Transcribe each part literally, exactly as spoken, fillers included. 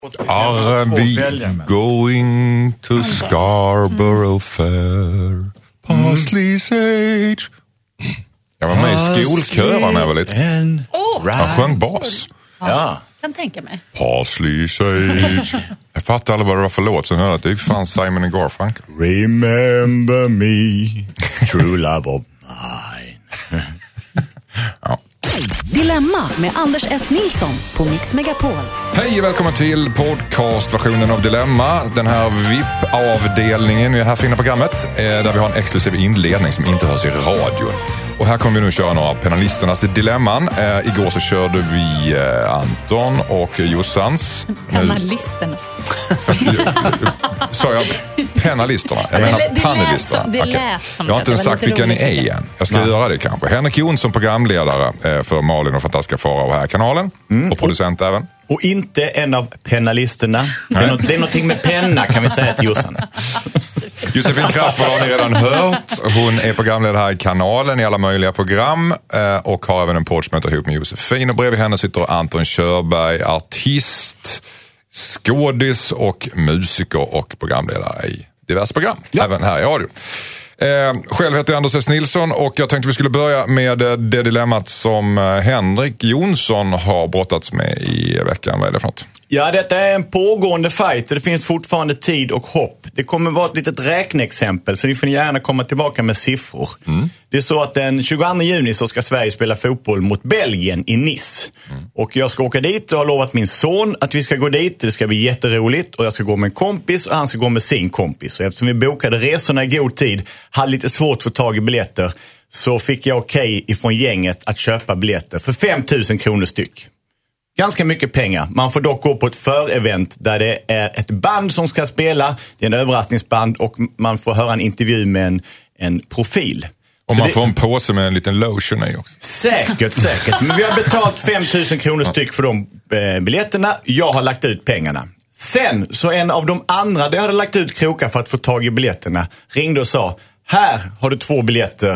Are we going to Scarborough Fair? Parsley sage. Jag var med i skolkören när jag var lite. Oh. Jag sjöng bas. Ja. Kan tänka mig. Parsley sage. Jag fattar aldrig vad det var för låt. Sen hörde att det fanns Simon and Garfunkel. Remember me, true love of mine. Ja. Dilemma med Anders S. Nilsson på Mix Megapol. Hej och välkommen till podcastversionen av Dilemma. Den här V I P-avdelningen i det här fina programmet. Där vi har en exklusiv inledning som inte hörs i radion. Och här kommer vi nu köra några av panelisternas dilemman. Eh, igår så körde vi eh, Anton och Jossans. Panelisterna. Sa jag panelisterna? Jag menar det, det panelisterna. Lät som, det okay. lät som jag har inte ens sagt vilka ni är än. Jag ska Nej. göra det kanske. Henrik Jonsson, programledare eh, för Malin och Fantastiska Farao här kanalen. Mm. Och producent och, även. Och inte en av panelisterna. Det är, något, det är någonting med penna kan vi säga till Jossan. Josefin Crafoord har ni redan hört. Hon är programledare här i kanalen i alla möjliga program och har även en podd som heter Ihop med Josefin. Och bredvid henne sitter Anton Körberg, artist, skådis och musiker och programledare i diverse program. Ja. Även här i radio. Eh, själv heter jag Anders S. Nilsson och jag tänkte vi skulle börja med det dilemmat som Henrik Jonsson har brottats med i veckan. Vad är det för något? Ja, detta är en pågående fight och det finns fortfarande tid och hopp. Det kommer vara ett litet räkneexempel så ni får gärna komma tillbaka med siffror. Mm. Det är så att den tjugoandra juni så ska Sverige spela fotboll mot Belgien i Nice. Mm. Och jag ska åka dit och har lovat min son att vi ska gå dit. Det ska bli jätteroligt och jag ska gå med en kompis och han ska gå med sin kompis. Och eftersom vi bokade resorna i god tid, hade lite svårt att få tag i biljetter, så fick jag okej ifrån gänget att köpa biljetter för fem tusen kronor styck. Ganska mycket pengar. Man får dock gå på ett förevent där det är ett band som ska spela. Det är en överraskningsband och man får höra en intervju med en, en profil. Och så man det... får en påse med en liten lotion i också. Säkert, säkert. Men vi har betalt fem tusen kronor styck för de eh, biljetterna. Jag har lagt ut pengarna. Sen så en av de andra, det hade lagt ut krokar för att få tag i biljetterna, ringde och sa: här har du två biljetter.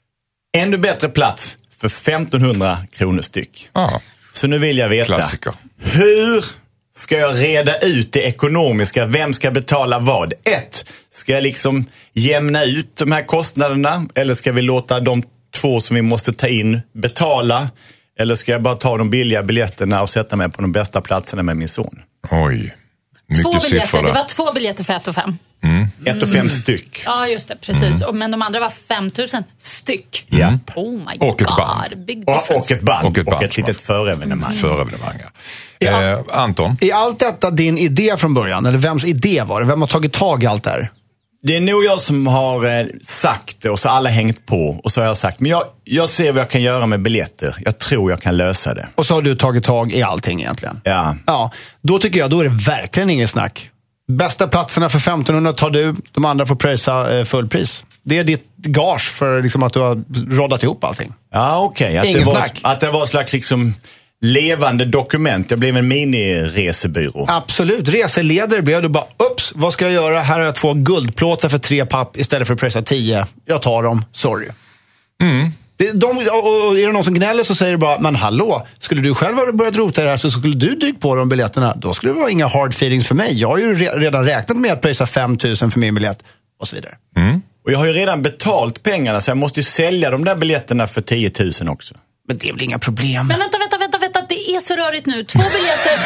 Ännu bättre plats för femtonhundra kronor styck. Ja. Så nu vill jag veta, Klassiker. Hur ska jag reda ut det ekonomiska? Vem ska betala vad? Ett, ska jag liksom jämna ut de här kostnaderna? Eller ska vi låta de två som vi måste ta in betala? Eller ska jag bara ta de billiga biljetterna och sätta mig på de bästa platserna med min son? Oj, mycket två biljetter, siffror. det var två biljetter för ett och fem. Mm. Ett och fem styck. Ja, just det, precis. Mm. Men de andra var femtusen styck. Ja. Oh my och god. Ett band. Big och, och ett band. Och ett, band, och ett litet förevenemang. Mm. Förevenemang, ja. Eh, Anton? Är allt detta din idé från början? Eller vems idé var det? Vem har tagit tag i allt det här? Det är nog jag som har eh, sagt det och så har alla hängt på. Och så har jag sagt, men jag, jag ser vad jag kan göra med biljetter. Jag tror jag kan lösa det. Och så har du tagit tag i allting egentligen. Ja. Ja, då tycker jag, då är det verkligen ingen snack. Bästa platserna för femtonhundra tar du, de andra får pröjsa eh, fullpris. Det är ditt gage för liksom, att du har rådat ihop allting. Ja, okej. Okay. Ingen det var, snack. Att det var ett slags liksom levande dokument. Jag blev en mini-resebyrå. Absolut. Reseledare blev du bara, ups, vad ska jag göra? Här har jag två guldplåtar för tre papp istället för att pröjsa tio. Jag tar dem, sorry. Mm. De, och är det någon som gnäller så säger du bara, men hallå, skulle du själv ha börjat rota det här så skulle du dyka på de biljetterna. Då skulle det vara inga hard feelings för mig. Jag har ju re- redan räknat med att pröjsa fem tusen för min biljett och så vidare. Mm. Och jag har ju redan betalt pengarna så jag måste ju sälja de där biljetterna för tio tusen också. Men det är väl inga problem. Men vänta, vänta, vänta, vänta. Det är så rörigt nu. Två biljetter.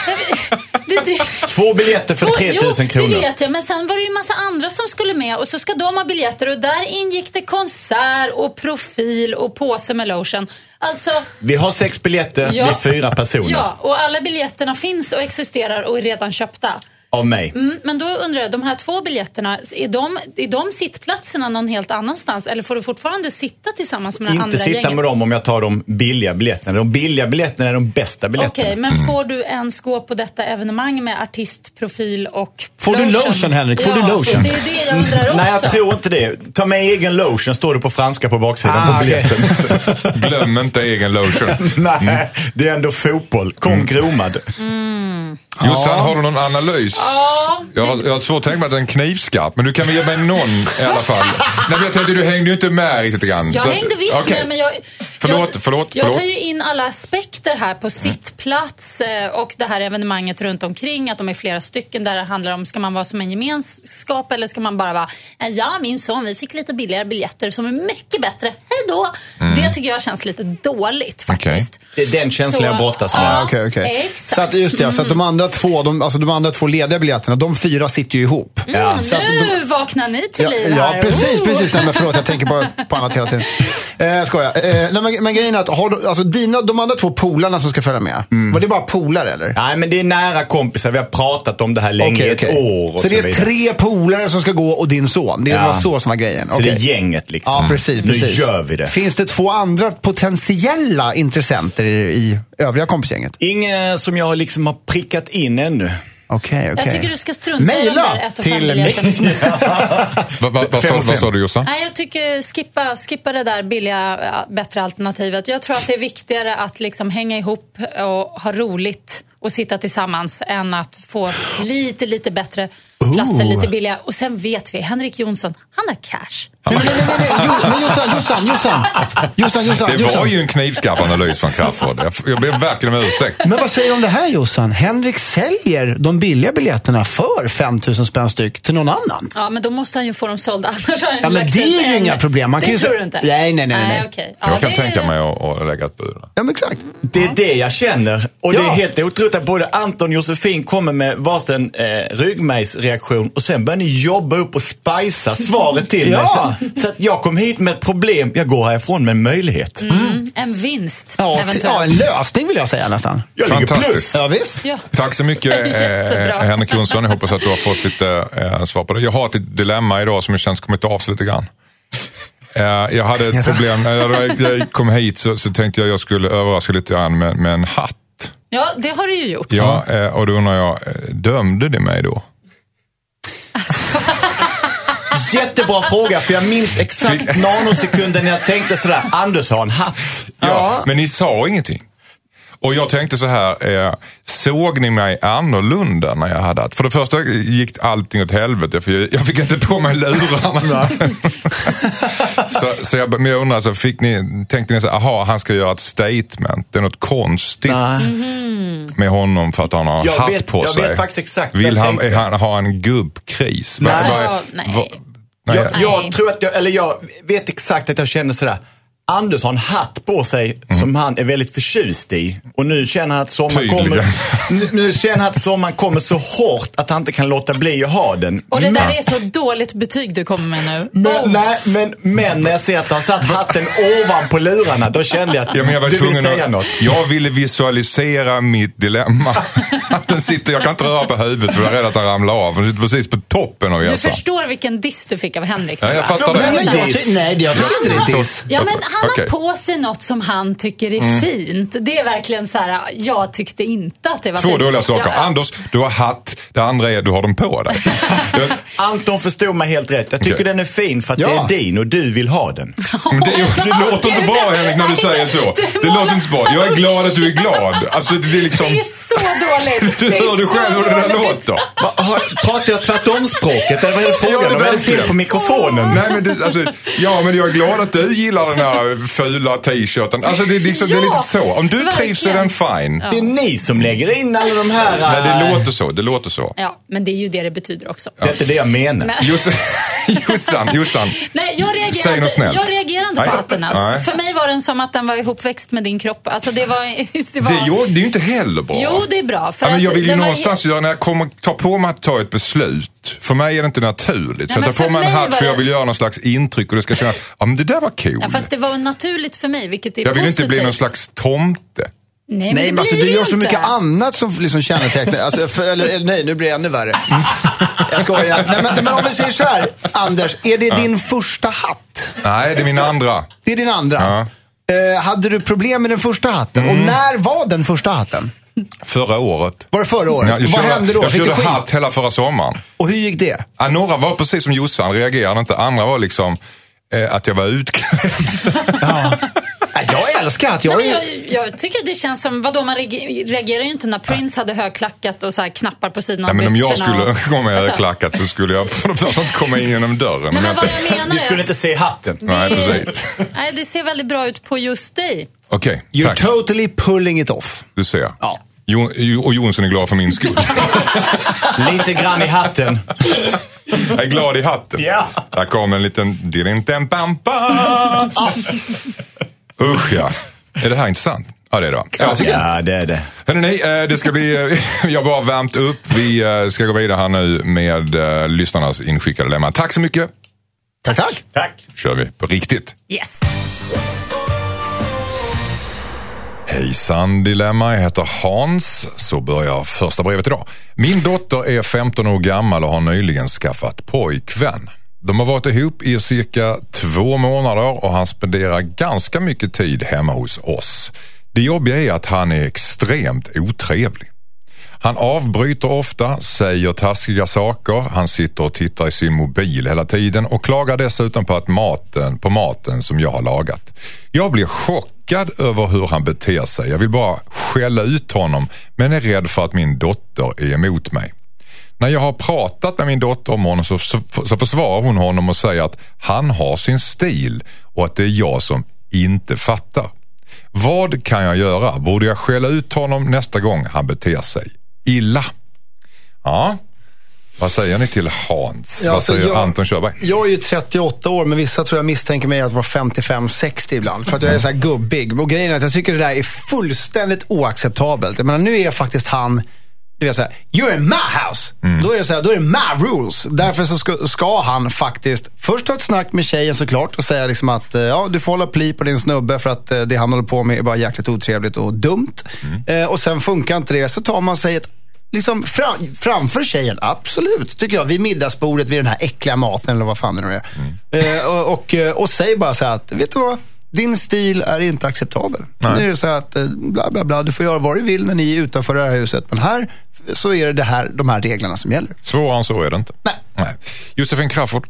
det, det, Två biljetter för tre tusen kronor. Jo, det vet jag. Men sen var det ju en massa andra som skulle med. Och så ska de ha biljetter. Och där ingick det konsert och profil och påse med lotion. Alltså... Vi har sex biljetter, ja. Det är fyra personer. Ja, och alla biljetterna finns och existerar och är redan köpta. Av mig. Mm, men då undrar jag, de här två biljetterna, är de, är de sittplatserna någon helt annanstans? Eller får du fortfarande sitta tillsammans med Inte andra sitta gänget? med dem om jag tar de billiga biljetterna. De billiga biljetterna är de bästa biljetterna. Okej, okay, men får du ens gå på detta evenemang med artistprofil och får lotion? du lotion, Henrik? Får ja, du lotion? det är det jag undrar också. Nej, jag tror inte det. Ta med egen lotion, står det på franska på baksidan ah, på biljetten. Glöm inte egen lotion. Nej, mm. Det är ändå fotboll. Kom mm. gromad. Mm. Jossan, har du någon analys? Ja. Jag har, jag har svårt att tänka mig att det är en knivskarp, men du kan väl ge mig någon i alla fall. Nej, men jag tänkte, du hängde ju inte med riktigt grann. Jag så hängde att, visst okay. med, men jag, Förlåt, jag, förlåt, jag förlåt. tar ju in alla aspekter här på sittplats eh, och det här evenemanget runt omkring, att de är flera stycken där det handlar om, ska man vara som en gemenskap eller ska man bara vara, ja min son, vi fick lite billigare biljetter som är mycket bättre, hej då. Mm. Det tycker jag känns lite dåligt faktiskt. Okay. Det är den känslan jag brottas med. Ja, okay, okay. Exakt. Så att, just det, så att de andra två, de, alltså de andra två lediga biljetterna, de fyra sitter ju ihop. Mm, ja. Så nu de, vaknar ni till ja, liv ja, här. precis, precis. Nej, men förlåt, jag tänker på, på annat hela tiden. Eh, skojar. Eh, nej, men, men grejen är att har du, alltså, dina, de andra två polarna som ska följa med, mm. var det bara polare eller? Nej, men det är nära kompisar. Vi har pratat om det här länge, okay, okay. ett år och så, så det är vidare. tre polare som ska gå och din son. Det ja. var så som var grejen. Så okay. det är gänget liksom. Ja, precis, precis. Nu gör vi det. Finns det två andra potentiella intressenter i, i övriga kompisgänget? Ingen som jag liksom har prickat in ännu. Okej, okay, okej. Jag tycker du ska strunta Maila i ett och till mig. Vad va, va, sa, vad sa du, Jossan? Nej, jag tycker skippa, skippa det där billiga, bättre alternativet. Jag tror att det är viktigare att liksom hänga ihop och ha roligt och sitta tillsammans än att få lite, lite bättre platser, oh. lite billiga. Och sen vet vi, Henrik Jonsson, han har cash. Nej, nej, nej, nej. Jo, men Jossan, Jossan, Jossan, Jossan, Jossan. Det var ju en knivskarp analys från Crafoord. Jag, jag ber verkligen om ursäkt. Men vad säger du om det här, Jossan? Henrik säljer de billiga biljetterna för fem tusen spänn styck till någon annan. Ja, men då måste han ju få dem sålda. Annars har han ja, men det är ju en... inga problem. Man det kan ju... tror du inte? Nej, nej, nej. nej. nej okay. ja, jag kan det... tänka mig att, att lägga ett bud. Ja, men exakt. Det är det jag känner. Och ja. det är helt otroligt att både Anton och Josefin kommer med varsin eh, ryggmärgsreaktion och sen börjar ni jobba upp och spicea svaret till ja. mig. Så, så att jag kom hit med ett problem, jag går härifrån med en möjlighet. Mm, en vinst, ja, eventuellt. Ja, en lösning vill jag säga nästan. Jag fantastiskt. Ja, visst. Ja. Tack så mycket eh, Henrik Jonsson. Jag hoppas att du har fått lite eh, svar på det. Jag har ett dilemma idag som jag känns kommit av sig lite grann. Eh, jag hade ett problem. När jag, jag kom hit så, så tänkte jag jag skulle överraska lite grann med, med en hatt. Ja, det har du ju gjort. Ja, eh, och då undrar jag, dömde det mig då? Alltså. Jättebra fråga, för jag minns exakt nanosekunden när jag tänkte sådär, Anders har en hatt. Ja, ja. Men ni sa ingenting. Och jag tänkte så här, eh, såg ni mig annorlunda när jag hade hatt? För det första gick allting åt helvete, för jag, jag fick inte på mig lurarna. så, så jag, men jag undrar, så fick ni, tänkte ni så här, aha, han ska göra ett statement. Det är något konstigt mm-hmm. med honom för att han har jag hatt vet, på jag sig. Vet faktiskt exakt. Vill han, han ha en gubbkris? Nej. Var, var, Alltså, nej. Var, nej. Jag, jag tror att jag, eller jag vet exakt att jag känner sådär. Anders har en hatt på sig mm. som han är väldigt förtjust i. Och nu känner han att sommaren kommer, nu, nu känner han att sommaren kommer så hårt att han inte kan låta bli att ha den. Och det där men, är så dåligt betyg du kommer med nu. Men, oh. nej, men, men när jag ser att han satt hatten ovanpå lurarna, då kände jag att ja, men jag var du vill säga att, något. Jag ville visualisera mitt dilemma. Den sitter, jag kan inte röra på huvudet för jag är rädd att han ramlar av. Den sitter precis på toppen av Du resan. förstår vilken diss du fick av Henrik. Ja, jag fattar Ja, det. men jag ty- nej, jag tycker inte det är diss. Ja, men han okay. har på sig något som han tycker är mm. fint. Det är verkligen så här, jag tyckte inte att det var Två fint. dåliga saker. Ja. Anders, du har hatt. Det andra är du har dem på dig. Anton förstod mig helt rätt. Jag tycker okay. den är fin för att ja. det är din och du vill ha den. Men det, det låter inte bra, Henrik, när du säger så. Det låter inte bra. Jag är glad att du är glad. Alltså, det är liksom... Det är så dåligt. Du hör du själv hur det där låter. Va, har, pratar jag tvärtomspråket? Eller vad är det frågan? Ja, det vad är det fel på mikrofonen? Nej, men du, alltså, ja, men jag är glad att du gillar den här fula t-shirten. Alltså, det är, liksom, ja, det är lite så. Om du verkligen. trivs är den fine. Ja. Det är ni som lägger in alla de här... Nej, det låter så. Det låter så. Ja, men det är ju det det betyder också. Ja. Det är inte det jag menar. Men... Jossan, Jossan. Nej, jag reagerar inte, jag reagerar inte på hatten alltså. För mig var den som att den var ihopväxt med din kropp. Alltså det var... Det, var... det, är, det är ju inte heller bra. Jo, det är bra. För ja, men jag vill ju var... någonstans göra när jag kommer ta på mig att ta ett beslut. För mig är det inte naturligt. Så Nej, jag tar på mig en hatt för det... jag vill göra någon slags intryck och det ska kännas, ja men det där var cool. Ja, fast det var naturligt för mig, vilket är jag vill positivt. inte bli någon slags tomte. Nej, men, nej, men alltså, du gör så inte. mycket annat som liksom kännetecknar. Alltså, för, eller, nej, nu blir det ännu värre. Jag skojar. Nej, men, men om vi säger så här, Anders, är det ja. din första hatt? Nej, det är min andra. Det är din andra? Ja. Uh, hade du problem med den första hatten? Mm. Och när var den första hatten? Förra året. Var det förra året? Ja, Vad körde, hände då? Jag Fick körde du hatt hela förra sommaren. Och hur gick det? Ja, några var precis som Jossan, reagerade inte. Andra var liksom eh, att jag var utklädd. Ja. Jag älskar att jag... Nej, men jag, jag tycker det känns som, vadå, man reagerar ju inte när Prince hade högklackat och så här knappar på sidan av Nej, men om jag byxorna skulle komma med alltså, högklackat så skulle jag för det första inte komma in genom dörren. Nej, men vad jag menar Du skulle är inte se hatten. det, Nej, precis. Nej, det ser väldigt bra ut på just dig. Okej, You're tack. totally pulling it off. Du ser. Ja. Jo, jo- och Jonsson är glad för min skull. Lite grann i hatten. Jag är glad i hatten. Ja. Där kom en liten... Din-din-pampa. Usch ja. Är det här intressant? Ja, det är det. Ja, Ja, det är det. Hörrni, det ska bli... Jag har bara värmt upp. Vi ska gå vidare här nu med uh, lyssnarnas inskickade lemma. Tack så mycket. Tack, tack. Tack. Kör vi på riktigt. Yes. Hejsan Dilemma, jag heter Hans. Så börjar första brevet idag. Min dotter är femton år gammal och har nyligen skaffat pojkvän. De har varit ihop i cirka två månader och han spenderar ganska mycket tid hemma hos oss. Det jobbiga är att han är extremt otrevlig. Han avbryter ofta, säger taskiga saker, han sitter och tittar i sin mobil hela tiden och klagar dessutom på, att maten, på maten som jag har lagat. Jag blir chockad över hur han beter sig. Jag vill bara skälla ut honom men är rädd för att min dotter är emot mig. När jag har pratat med min dotter om honom så, så, så försvarar hon honom och säger att han har sin stil och att det är jag som inte fattar. Vad kan jag göra? Borde jag skälla ut honom nästa gång han beter sig illa? Ja, vad säger ni till Hans? Ja, vad säger jag, Anton Körberg? Jag är ju trettioåtta år, men vissa tror jag misstänker mig att vara femtiofem sextio ibland. För att jag är så här gubbig. Och grejen är att jag tycker det där är fullständigt oacceptabelt. Jag menar, nu är faktiskt han... Du vet såhär, you're in my house. Mm. Då är det såhär, då är det my rules. Därför så ska, ska han faktiskt först ta ett snack med tjejen såklart och säga liksom att ja, du får hålla pli på din snubbe för att det han håller på med är bara jäkligt otrevligt och dumt. Mm. Eh, och sen funkar inte det, så tar man sig ett liksom fram, framför tjejen, absolut, tycker jag, vid middagsbordet, vid den här äckliga maten eller vad fan det nu är. Mm. Eh, och, och, och säg bara så här att, vet du vad? Din stil är inte acceptabel. Nej. Nu är det så att bla bla bla, du får göra vad du vill när ni är utanför det här huset. Men här så är det, det här, de här reglerna som gäller. Svårare än så är det inte. Nej. Nej. Josefin Crafoord.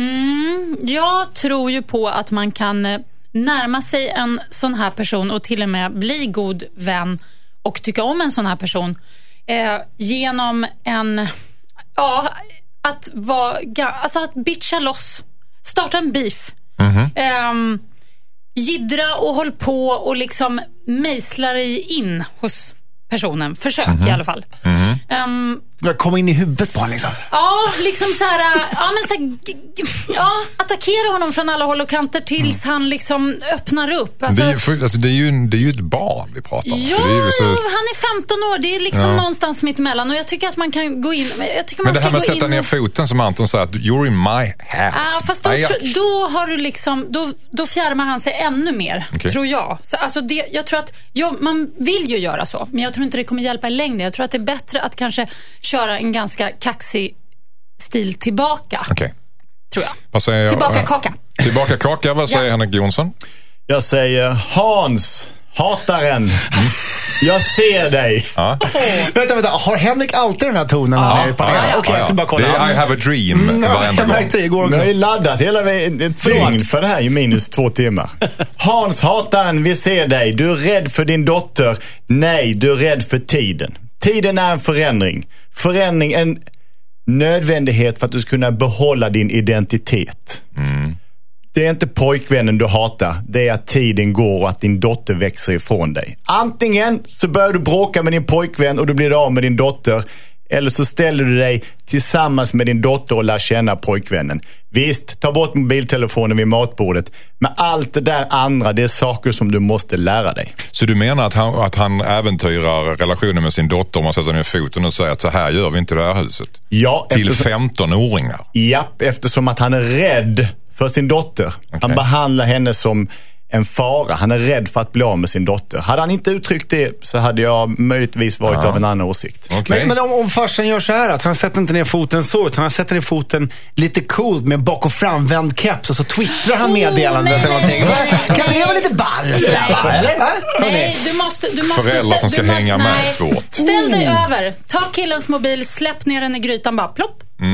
Mm, jag tror ju på att man kan närma sig en sån här person och till och med bli god vän och tycka om en sån här person eh, genom en, ja, att vara, alltså att bitcha loss, starta en beef. Mm-hmm. Eh, Giddra och håll på och liksom mejsla dig in hos personen. Försök mm-hmm. i alla fall. Mm-hmm. Um, Komma in i huvudet på liksom. Ja, liksom så här, ja, men så här, ja, attackera honom från alla håll och kanter tills mm. han liksom öppnar upp. Alltså, det, är ju, för, alltså, det, är ju, det är ju ett barn vi pratar om. Ja, det är ju så... han är femton år. Det är liksom ja. någonstans mitt emellan. Och jag tycker att man kan gå in. Jag tycker man men det här med att sätta och... ner foten som Anton säger att you're in my house. Ja, fast då, tro, då har du liksom då, då fjärmar han sig ännu mer, okay. tror jag. Så, alltså det, jag tror att ja, man vill ju göra så, men jag tror inte det kommer hjälpa i längden. Jag tror att det är bättre att kanske köra en ganska kaxig stil tillbaka. Okej. Okay. Tror jag. Vad säger jag? Tillbaka kaka. Tillbaka kaka, vad säger ja. Henrik Jonsson? Jag säger Hans, hataren. Mm. Jag ser dig. Ja. Oh. Vänta, vänta. Har Henrik alltid den här tonen? Ja. Ja. Ja, ja. Okej, okay, jag ska bara kolla. Det är I have a dream mm, varenda jag märkte det igår också. Jag har ju laddat hela dygn för det här i minus två timmar. Hans, hataren, vi ser dig. Du är rädd för din dotter. Nej, du är rädd för tiden. Tiden är en förändring. Förändring är en nödvändighet för att du ska kunna behålla din identitet. Mm. Det är inte pojkvännen du hatar. Det är att tiden går och att din dotter växer ifrån dig. Antingen så börjar du bråka med din pojkvän och du blir av med din dotter. Eller så ställer du dig tillsammans med din dotter och lär känna pojkvännen. Visst, ta bort mobiltelefonen vid matbordet. Men allt det där andra, det är saker som du måste lära dig. Så du menar att han, att han äventyrar relationen med sin dotter om man sätter ner foten och säger att så här gör vi inte i det här huset? Ja, till eftersom, femton-åringar? Japp, eftersom att han är rädd för sin dotter. Okay. Han behandlar henne som en fara. Han är rädd för att bli av med sin dotter. Hade han inte uttryckt det så hade jag möjligtvis varit ja. av en annan åsikt. Okay. Men, men om, om farsan gör så här att han sätter inte ner foten så, utan han sätter ner foten lite cool med bak- och framvänd keps och så twittrar han meddelanden oh, eller någonting. Kan det vara lite ball sådär, va? Eller? Nej, du måste, du måste föräldrar som ska du hänga må, med nej. svårt. Ställ dig oh. över. Ta killens mobil, släpp ner den i grytan, bara plopp. Mm.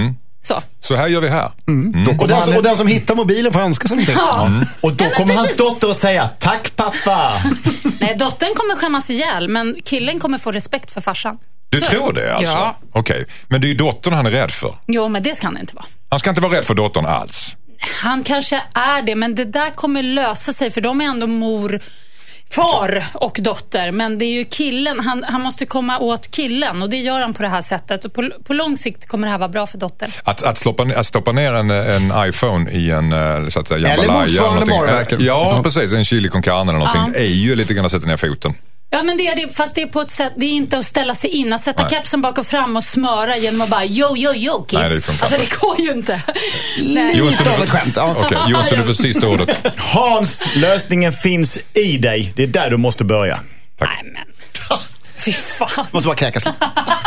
Så. Så här gör vi här. Mm. Mm. Och, den som, och den som hittar mobilen får önska sig någonting. Ja. Mm. Och då Nej, kommer precis. hans dotter att säga, tack pappa. Nej, dottern kommer skämmas ihjäl, men killen kommer få respekt för farsan. Du Så. tror det alltså? Ja. Okej, okay. Men det är ju dottern han är rädd för. Jo, men det ska han inte vara. Han ska inte vara rädd för dottern alls. Han kanske är det, men det där kommer lösa sig, för de är ändå mor, far och dotter. Men det är ju killen, han, han måste komma åt killen, och det gör han på det här sättet. Och på, på lång sikt kommer det här vara bra för dottern. Att, att, stoppa, att stoppa ner en, en iPhone i en, så att säga, eller motsvarande varumärken. Ja, ja, precis. En chili con carne eller någonting. Ja. Är ju lite grann att sätta ner foten. Ja, men det är det, fast det är på ett sätt, det är inte att ställa sig in, att sätta Nej. kepsen bak och fram och smöra genom att bara yo, yo, yo, kids. Nej, det funkar alltså inte. det går ju inte. Nej. Jonsson, av ett skämt, ja. Okej, Jonsson, du får sista ordet. Hans, lösningen finns i dig. Det är där du måste börja. Tack. Nej, men. Fy fan. Måste bara kräkas lite.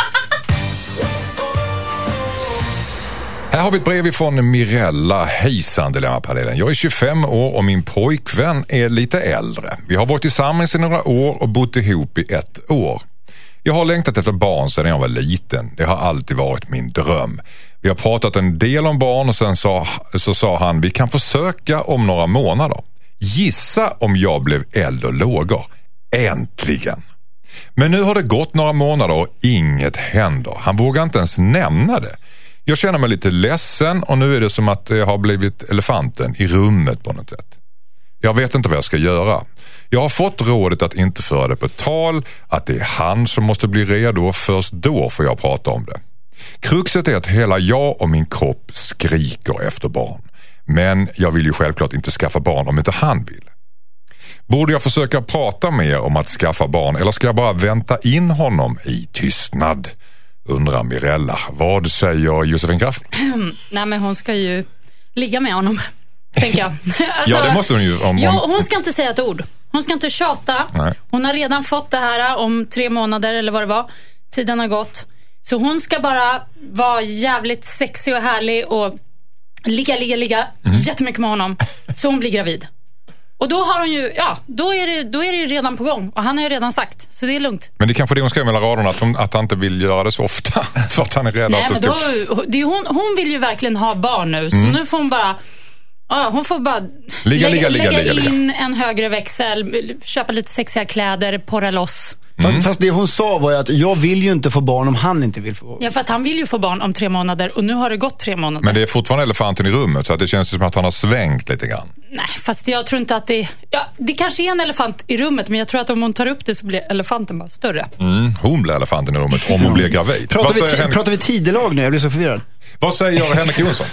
Här har vi ett brev ifrån Mirella. Hejsan, Dilemmapanelen. Jag är tjugofem år och min pojkvän är lite äldre. Vi har varit tillsammans i några år och bott ihop i ett år. Jag har längtat efter barn sedan jag var liten. Det har alltid varit min dröm. Vi har pratat en del om barn och sen sa, så sa han, vi kan försöka om några månader. Gissa om jag blev eld och lågor. Äntligen! Men nu har det gått några månader och inget händer. Han vågar inte ens nämna det. Jag känner mig lite ledsen och nu är det som att jag har blivit elefanten i rummet på något sätt. Jag vet inte vad jag ska göra. Jag har fått rådet att inte föra det på tal, att det är han som måste bli redo och först då får jag prata om det. Kruxet är att hela jag och min kropp skriker efter barn. Men jag vill ju självklart inte skaffa barn om inte han vill. Borde jag försöka prata mer om att skaffa barn eller ska jag bara vänta in honom i tystnad? Undrar Mirella. Vad säger Josefin Kraft? Nej, men hon ska ju ligga med honom, tänker jag. Alltså, ja, det måste hon ju. Om ja, hon... hon ska inte säga ett ord. Hon ska inte tjata. Nej. Hon har redan fått det här om tre månader eller vad det var. Tiden har gått. Så hon ska bara vara jävligt sexig och härlig och ligga, ligga, ligga mm. jättemycket med honom. Så hon blir gravid. Och då har hon ju, ja, då är det, då är det ju redan på gång. Och han har ju redan sagt, så det är lugnt. Men det är kanske det hon skriver mellan raderna, att, hon, att han inte vill göra det så ofta. För att han är rädd. Nej, att det men ska... då, det är hon, hon vill ju verkligen ha barn nu. Så mm. nu får hon bara, ja, hon får bara ligga, lägga, ligga, lägga ligga, in ligga. en högre växel, köpa lite sexiga kläder, porra loss. Fast, Mm. fast det hon sa var ju att jag vill ju inte få barn om han inte vill få. Ja, fast han vill ju få barn om tre månader och nu har det gått tre månader. Men det är fortfarande elefanten i rummet så att det känns som att han har svängt lite grann. Nej, fast jag tror inte att det... Ja, det kanske är en elefant i rummet, men jag tror att om hon tar upp det så blir elefanten bara större. Mm, hon blir elefanten i rummet om hon blir gravid. Pratar, Vad vi, säger, ti- Henrik... pratar vi tidelag nu? Jag blir så förvirrad. Vad säger Henrik Jonsson?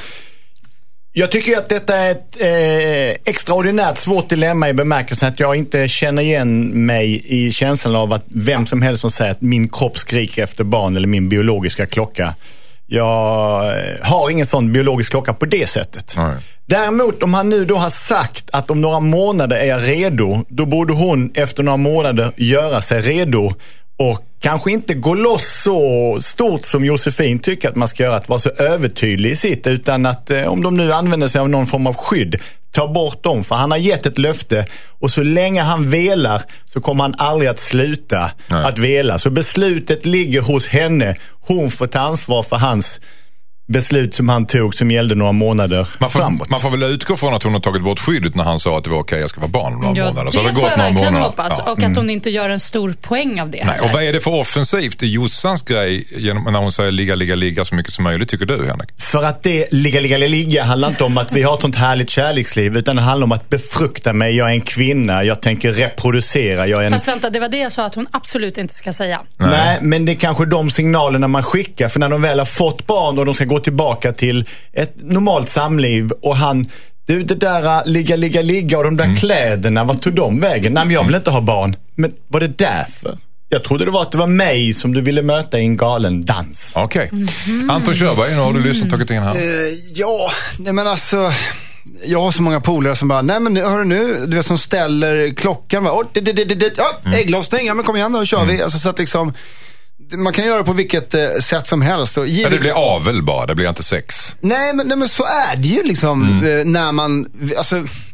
Jag tycker att detta är ett eh, extraordinärt svårt dilemma i bemärkelsen att jag inte känner igen mig i känslan av att vem som helst som säger att min kropp skriker efter barn eller min biologiska klocka. Jag har ingen sån biologisk klocka på det sättet. Nej. Däremot om han nu då har sagt att om några månader är jag redo, då borde hon efter några månader göra sig redo och kanske inte gå loss så stort som Josefin tycker att man ska göra, att vara så övertydlig i sitt, utan att eh, om de nu använder sig av någon form av skydd, ta bort dem, för han har gett ett löfte och så länge han velar så kommer han aldrig att sluta Nej. att vela. Så beslutet ligger hos henne, hon får ta ansvar för hans beslut som han tog som gällde några månader Man får, framåt. man får väl utgå från att hon har tagit bort skyddet när han sa att det var okej, jag ska vara barn om några Ja, månader. det Så har det får gått jag några verkligen månader. hoppas. Ja. Och att hon inte gör en stor poäng av det. Nej, och vad är det för offensivt i Jossans grej genom, när hon säger ligga, ligga, ligga så mycket som möjligt, tycker du, Henrik? För att det ligga, ligga, ligga handlar inte om att vi har ett sånt härligt kärleksliv, utan det handlar om att befrukta mig. Jag är en kvinna, jag tänker reproducera. Jag är en... Fast vänta, det var det jag sa att hon absolut inte ska säga. Nej. Nej, men det är kanske de signalerna man skickar. För när de väl har fått barn och de ska gå tillbaka till ett normalt samliv och han, du, det där ligga, ligga, ligga och de där mm. kläderna, vad tog de vägen? Nej, men jag vill inte ha barn. Men var det därför? Jag trodde det var att det var mig som du ville möta i en galen dans. Okej. Okay. Mm. Anton Körberg, nu har du lyssnat och tagit in här. Uh, ja, nej men alltså... Jag har så många polare som bara, nej men hör du nu, du vet som ställer klockan, bara, oh, det, det, det, det, oh, mm. ägglossning, ja men kom igen då, kör mm. vi. Alltså så att liksom, man kan göra det på vilket eh, sätt som helst. Och givet... ja, det blir avel bara, det blir inte sex. Nej men, nej, men så är det ju liksom, mm. eh, när man, alltså,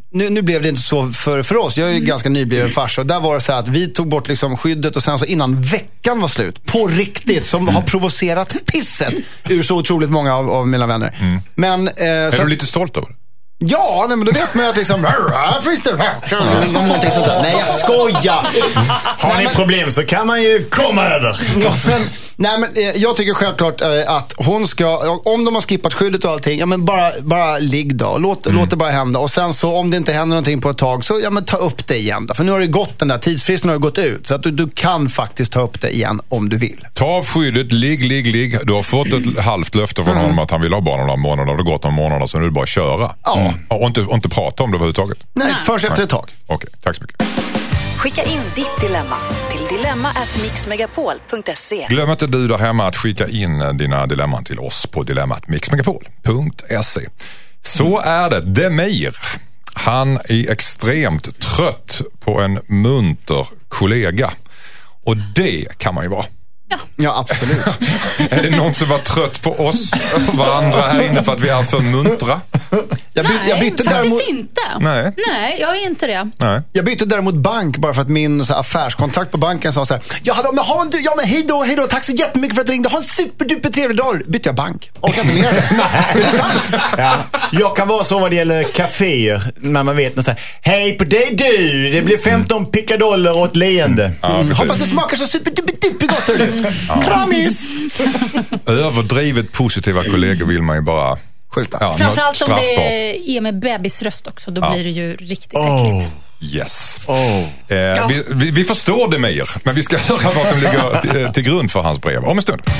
nu, nu blev det inte så för, för oss. Jag är ju ganska nybliven farsa. Och där var det så här att vi tog bort liksom skyddet och sen så innan veckan var slut, på riktigt, som har provocerat pisset ur så otroligt många av, av mina vänner. Mm. Men, eh, är så, du lite stolt över det? Ja, nej, men då vet man ju att liksom någonting sånt där. Nej, jag skojar. Har nej, ni men, problem så kan man ju komma över. Ja, men, nej, men eh, jag tycker självklart eh, att hon ska, om de har skippat skyddet och allting, ja men bara, bara ligg då. Låt, mm. låt det bara hända. Och sen så om det inte händer någonting på ett tag, så ja men ta upp det igen då. För nu har det gått, den där tidsfristen har ju gått ut. Så att du, du kan faktiskt ta upp det igen om du vill. Ta av skyddet, ligg, ligg, ligg. Du har fått ett halvt löfte från mm. honom att han vill ha barn några månader. Det har gått några månader, så nu är det bara att köra. Ja. Mm. Och, inte, och inte prata om det överhuvudtaget. Nej, först efter ett tag. Okej, okay, tack så mycket. Skicka in ditt dilemma till dilemma at mixmegapol punkt se. Glöm inte du där hemma att skicka in dina dilemman till oss på dilemma at mixmegapol punkt se. Så är det. Demir, han är extremt trött på en munter kollega. Och det kan man ju vara. Ja. Ja, absolut. Är det någon som var trött på oss och varandra här inne för att vi är för muntra? Jag by- Nej, jag bytte faktiskt däremot... inte. Nej. Nej, jag är inte det. Nej. Jag bytte däremot bank bara för att min så här, affärskontakt på banken sa så här: ja, hallå, men, ha en, ja, men hej då, hej då, tack så jättemycket för att du ringde. Ha en superduper trevlig dag. Bytte jag bank. Orkar inte mer. Är det sant? Ja. Jag kan vara så vad det gäller kaféer, när man vet så här: hej på dig du, det blir femton pickadoller och ett leende. Ja, mm, hoppas det smakar så superduper duper gott. Du. Ja. Kramis! Överdrivet positiva kollegor vill man ju bara skjuta. Ja, framförallt om det är med bebisröst också, då ja. blir det ju riktigt oh. äckligt. Yes. Oh. Eh, ja. vi, vi, vi förstår det mer, men vi ska höra vad som ligger till, till grund för hans brev om en stund.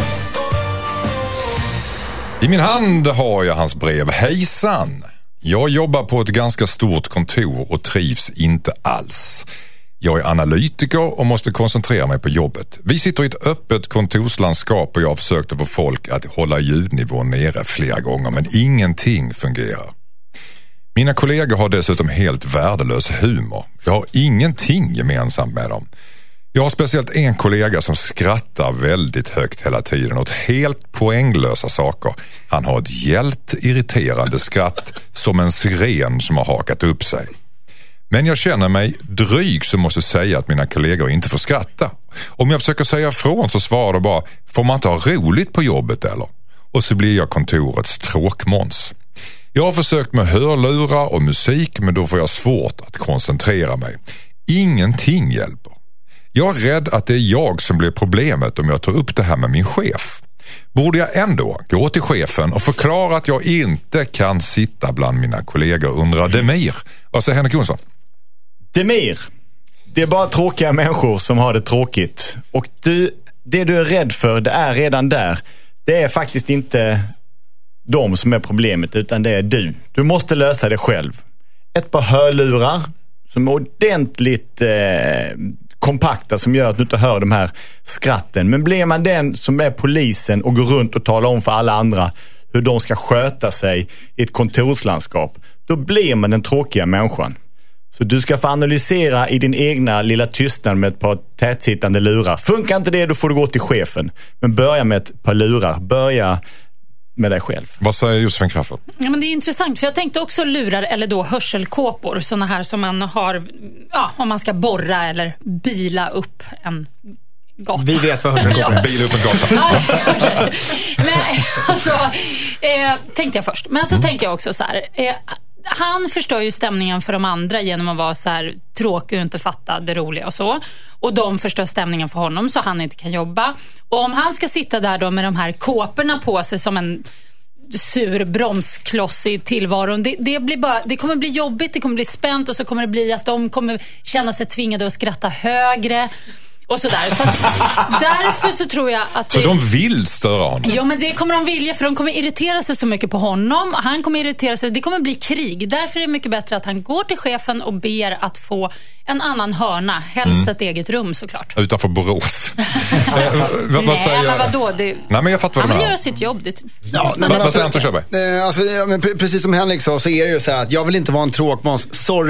I min hand har jag hans brev. Hejsan! Jag jobbar på ett ganska stort kontor och trivs inte alls. Jag är analytiker och måste koncentrera mig på jobbet. Vi sitter i ett öppet kontorslandskap och jag har försökt att få folk att hålla ljudnivån nere flera gånger, men ingenting fungerar. Mina kollegor har dessutom helt värdelös humor. Jag har ingenting gemensamt med dem. Jag har speciellt en kollega som skrattar väldigt högt hela tiden åt helt poänglösa saker. Han har ett hjält irriterande skratt som en siren som har hakat upp sig. Men jag känner mig dryg som måste säga att mina kollegor inte får skratta. Om jag försöker säga ifrån så svarar de bara: får man inte ha roligt på jobbet eller? Och så blir jag kontorets tråkmåns. Jag har försökt med hörlurar och musik, men då får jag svårt att koncentrera mig. Ingenting hjälper. Jag är rädd att det är jag som blir problemet om jag tar upp det här med min chef. Borde jag ändå gå till chefen och förklara att jag inte kan sitta bland mina kollegor, undrar Demir. Vad säger Henrik Jonsson? Demir, det är bara tråkiga människor som har det tråkigt. Och du, det du är rädd för, det är redan där. Det är faktiskt inte de som är problemet, utan det är du. Du måste lösa det själv. Ett par hörlurar som är ordentligt eh, kompakta, som gör att du inte hör de här skratten. Men blir man den som är polisen och går runt och talar om för alla andra hur de ska sköta sig i ett kontorslandskap, då blir man den tråkiga människan. Så du ska få analysera i din egna lilla tystnad med ett par tätsittande lurar. Funkar inte det, då får du gå till chefen. Men börja med ett par lurar. Börja med dig själv. Vad säger Josefin Crafoord? Ja, men det är intressant, för jag tänkte också lurar eller då hörselkåpor. Såna här som man har, ja, om man ska borra eller bila upp en gata. Vi vet vad hörselkåpor är. Bila upp en gata. Ja, okay. Men alltså, eh, tänkte jag först. Men så mm. tänkte jag också så här... Eh, han förstör ju stämningen för de andra genom att vara så här tråkig och inte fatta det roliga och så. Och de förstör stämningen för honom så han inte kan jobba. Och om han ska sitta där då med de här kåporna på sig som en sur bromskloss i tillvaron, det, det, blir bara, det kommer bli jobbigt, det kommer bli spänt och så kommer det bli att de kommer känna sig tvingade att skratta högre. Och sådär. Så därför så tror jag att det... Så de vill störa honom? Ja, men det kommer de vilja, för de kommer irritera sig så mycket på honom. Han kommer irritera sig, det kommer bli krig. Därför är det mycket bättre att han går till chefen och ber att få en annan hörna. Helst mm. ett eget rum såklart. Utanför Borås. eh, vad, Nej, säger... men vadå? Det... Nej, men jag fattar vad han du vill menar. göra sitt jobb. Det... Ja, men men vad säger Anton Körberg? Eh, alltså, ja, men pre- precis som Henrik sa så är det ju så här att jag vill inte vara en tråkmåns. Sorry,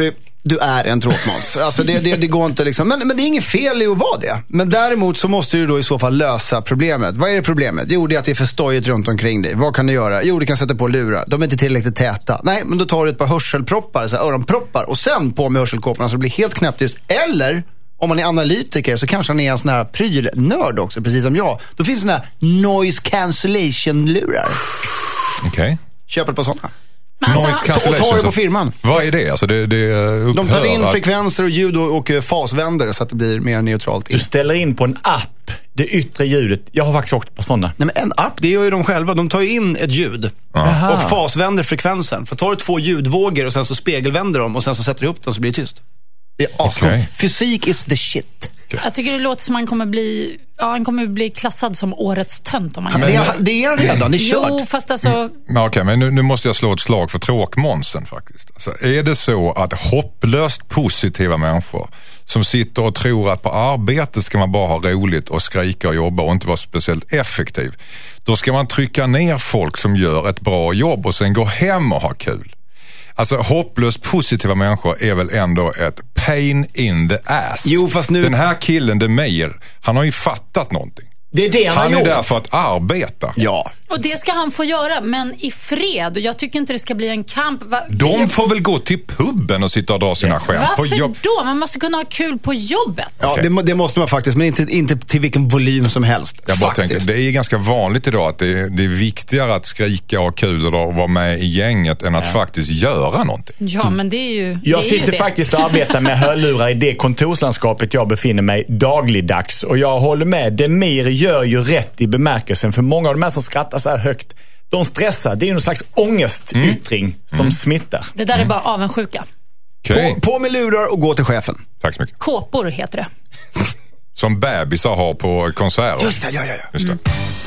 du är en tråkmåns. Alltså det, det, det går inte liksom. Men, men det är inget fel i att vara det. Men däremot så måste du då i så fall lösa problemet. Vad är det problemet? Jo, det är att det är för stojigt runt omkring dig. Vad kan du göra? Jo, du kan sätta på lurar. De är inte tillräckligt täta. Nej, men då tar du ett par hörselproppar, så här, öronproppar. Och sen på med hörselkåporna så det blir helt knäpptyst. Eller, om man är analytiker så kanske han är en sån här prylnörd också, precis som jag. Då finns såna här noise cancellation-lurar. Okej. Okay. Köp ett par sådana. Noise cancellation. Och ta det på firman. Vad är det? Alltså det, det upphör, de tar in att... frekvenser och ljud och, och fasvänder så att det blir mer neutralt. Du ställer in på en app det yttre ljudet. Jag har faktiskt åkt på sådana. Nej, men en app, det gör ju de själva. De tar ju in ett ljud. Aha. Och fasvänder frekvensen. För tar du två ljudvågor och sen så spegelvänder de och sen så sätter du upp dem så blir det tyst. Det är awesome. Okay. Fysik is the shit. Jag tycker det låter som man kommer bli ja, han kommer bli klassad som årets tönt om man ja, men det, är, det är redan, det är kört. Jo, fast alltså... Mm. Okej, okay, men nu, nu måste jag slå ett slag för tråkmånsen faktiskt. Alltså, är det så att hopplöst positiva människor som sitter och tror att på arbetet ska man bara ha roligt och skrika och jobba och inte vara speciellt effektiv, då ska man trycka ner folk som gör ett bra jobb och sen gå hem och ha kul. Alltså hopplöst positiva människor är väl ändå ett pain in the ass. Jo, fast nu... Den här killen, Demir, han har ju fattat någonting. Det är det han, han har är gjort. där för att arbeta. Ja. Och det ska han få göra, men i fred. Jag tycker inte det ska bli en kamp. Va? De får väl gå till pubben och sitta och dra sina skämt på Varför jobb. då? Man måste kunna ha kul på jobbet. Ja, okay. det, det måste man faktiskt, men inte, inte till vilken volym som helst. Jag bara tänker, det är ganska vanligt idag att det är, det är viktigare att skrika och ha kul och vara med i gänget än att ja. faktiskt göra någonting. Ja, mm. men det är ju Jag det är sitter ju det. faktiskt och arbetar med hörlurar i det kontorslandskapet jag befinner mig dagligdags. Och jag håller med, Demir gör ju rätt i bemärkelsen. För många av de här som skrattar så här högt, de stressar. Det är någon slags ångestyttring mm. som mm. smittar. Det där är bara avundsjuka. Okay. På, på med lurar och gå till chefen. Tack så mycket. Kåpor heter det. Som bebisar har på konserter. Just det, ja, ja, ja. Just det. Mm.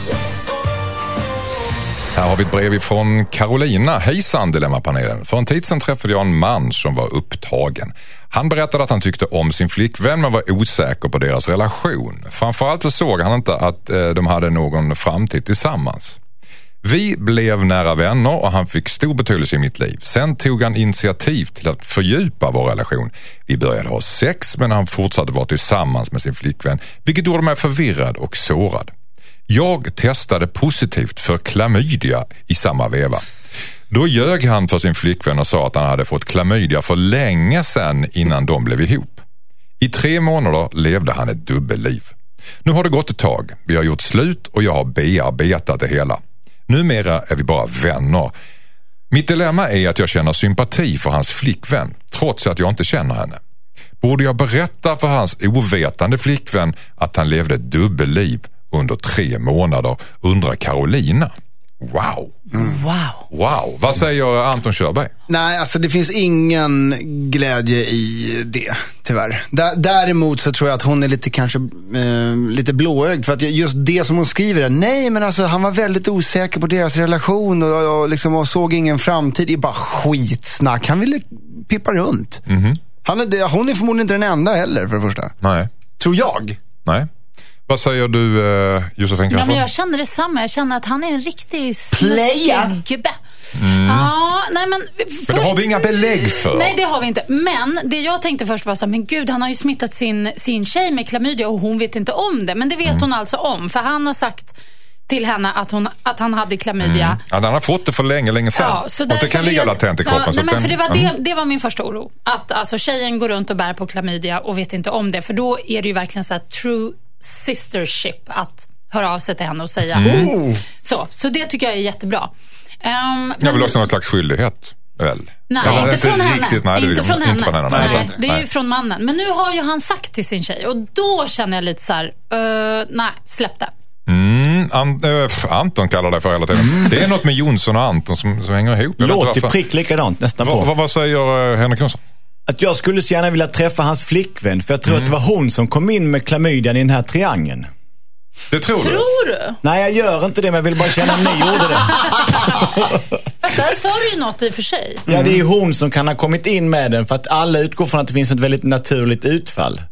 Här har vi ett brev från Carolina. Hejsan, Dilemmapanelen. För en tid sedan träffade jag en man som var upptagen. Han berättade att han tyckte om sin flickvän men var osäker på deras relation. Framförallt så såg han inte att eh, de hade någon framtid tillsammans. Vi blev nära vänner och han fick stor betydelse i mitt liv. Sen tog han initiativ till att fördjupa vår relation. Vi började ha sex men han fortsatte vara tillsammans med sin flickvän, vilket gjorde mig förvirrad och sårad. Jag testade positivt för klamydia i samma veva. Då ljög han för sin flickvän och sa att han hade fått klamydia för länge sedan innan de blev ihop. I tre månader levde han ett dubbelliv. Nu har det gått ett tag. Vi har gjort slut och jag har bearbetat det hela. Numera är vi bara vänner. Mitt dilemma är att jag känner sympati för hans flickvän trots att jag inte känner henne. Borde jag berätta för hans ovetande flickvän att han levde ett dubbelliv under tre månader, undrar Carolina. Wow. Mm. Wow. Wow. Vad säger Anton Körberg? Nej, alltså det finns ingen glädje i det, tyvärr. D- däremot så tror jag att hon är lite kanske eh, lite blåögd. För att just det som hon skriver är, nej men alltså han var väldigt osäker på deras relation och, och, liksom, och såg ingen framtid. Det är bara skitsnack. Han ville pippa runt. Mm-hmm. Han är, hon är förmodligen inte den enda heller, för det första. Nej. Tror jag. Nej. Vad säger du, eh, Josefin Crafoord? Ja, men jag känner detsamma. Jag känner att han är en riktig Playa. gubbe. Mm. Ja, nej men... Först, men det har vi inga belägg för. Nej, det har vi inte. Men det jag tänkte först var så här, men gud, han har ju smittat sin, sin tjej med klamydia och hon vet inte om det. Men det vet mm. hon alltså om. För han har sagt till henne att, hon, att han hade klamydia. Mm. Ja, han har fått det för länge, länge sedan. Ja, så och det kan ligga latent i kroppen. Ja, så nej, men den, för det, var mm. det, det var min första oro. Att alltså, tjejen går runt och bär på klamydia och vet inte om det. För då är det ju verkligen så här true sistership att höra av sig till henne och säga mm. så. Så det tycker jag är jättebra. Um, jag vill också någon slags skyldighet, väl? Nej, ja, inte, från henne. Riktigt, nej, inte, från henne. inte från henne. Nej, nej, det är ju från mannen. Men nu har ju han sagt till sin tjej och då känner jag lite så här, uh, nej, släpp det. Mm, An- äh, Anton kallar det för hela tiden. Mm. Det är något med Jonsson och Anton som, som hänger ihop. Låter prick likadant nästan på. Va, va, vad säger uh, Henrik Jonsson? Att jag skulle så gärna vilja träffa hans flickvän. För jag tror mm. att det var hon som kom in med klamydian i den här triangeln. Det tror, tror du? du? Nej, jag gör inte det, men jag vill bara känna om ni gjorde det. Fast där sa du ju något i och för sig. Mm. Ja, det är hon som kan ha kommit in med den. För att alla utgår från att det finns ett väldigt naturligt utfall.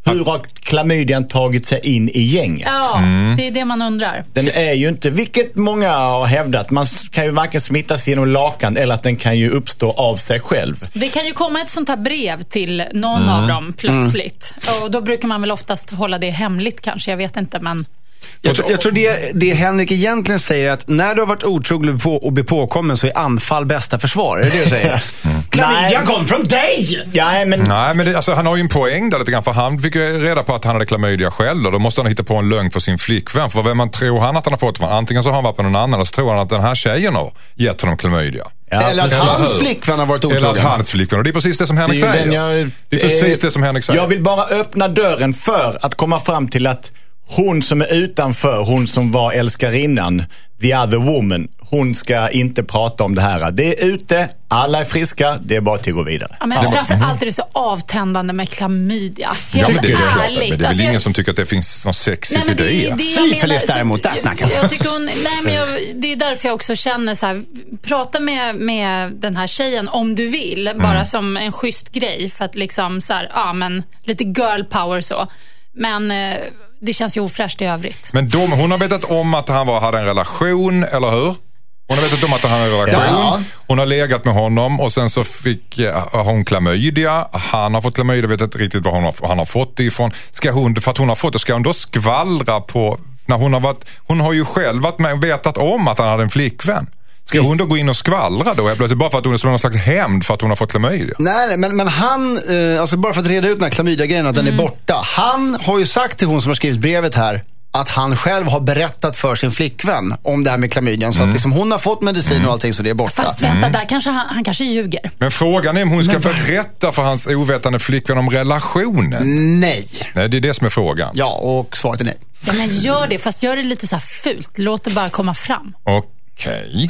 Hur har klamydian tagit sig in i gänget? Ja, mm. det är det man undrar. Den är ju inte, vilket många har hävdat, man kan ju varken smittas genom lakan eller att den kan ju uppstå av sig själv. Det kan ju komma ett sånt här brev till någon mm. av dem plötsligt. Mm. Och då brukar man väl oftast hålla det hemligt kanske, jag vet inte, men... Jag tror, jag tror det, det Henrik egentligen säger att när du har varit otrolig på och blir påkommen så är anfall bästa försvar. Är det det du säger? mm. Klamydia kom från dig! Ja, men... Nej, men det, alltså, han har ju en poäng där lite grann, för han fick ju reda på att han hade klamydia själv, och då måste han hitta på en lögn för sin flickvän. För vem man tror han att han har fått från? Antingen så har han varit på någon annan, eller så tror han att den här tjejen har gett honom klamydia. Ja, eller att hans flickvän har varit otrogen. Eller att hans flickvän, och det är precis det som Henrik det säger. Jag, det är precis det som Henrik säger. Jag vill bara öppna dörren för att komma fram till att hon som är utanför, hon som var älskarinnan, the other woman, hon ska inte prata om det här. Det är ute, alla är friska, det är bara till att gå vidare. Ja, men framförallt är det så avtändande med klamydia. Helt ja, men det är ärligt. Klart, men det är väl alltså, ingen jag... som tycker att det finns något sexigt i det. det, det Syfilis däremot, där snackar jag, jag tycker hon, nej, men jag, det är därför jag också känner så här, prata med, med den här tjejen om du vill, bara mm. som en schysst grej, för att liksom så här, ja men lite girl power så. Men eh, det känns ju ofräscht i övrigt. Men de, hon har vetat om att han var, hade en relation, eller hur? Hon har vetat om att han hade en relation. Ja. Hon har legat med honom och sen så fick uh, hon klamydia. Han har fått klamydia, vet inte riktigt var hon har, han har fått det ifrån. Ska hon, för att hon har fått det, ska hon då skvallra på... När hon har varit, hon har ju själv varit med och vetat om att han hade en flickvän. Ska hon då gå in och skvallra då? Plötsligt bara för att hon är som någon slags hämnd för att hon har fått klamydia? Nej, men, men han, eh, alltså bara för att reda ut den här klamydia-grejen, att mm. den är borta. Han har ju sagt till hon som har skrivit brevet här att han själv har berättat för sin flickvän om det här med klamydian. Så mm. att liksom hon har fått medicin mm. och allting, så det är borta. Fast vänta, mm. där kanske han, han kanske ljuger. Men frågan är om hon ska men, berätta för hans ovetande flickvän om relationen. Nej. Nej, det är det som är frågan. Ja, och svaret är nej. Ja, men gör det, fast gör det lite så här fult. Låt det bara komma fram. Och Okej.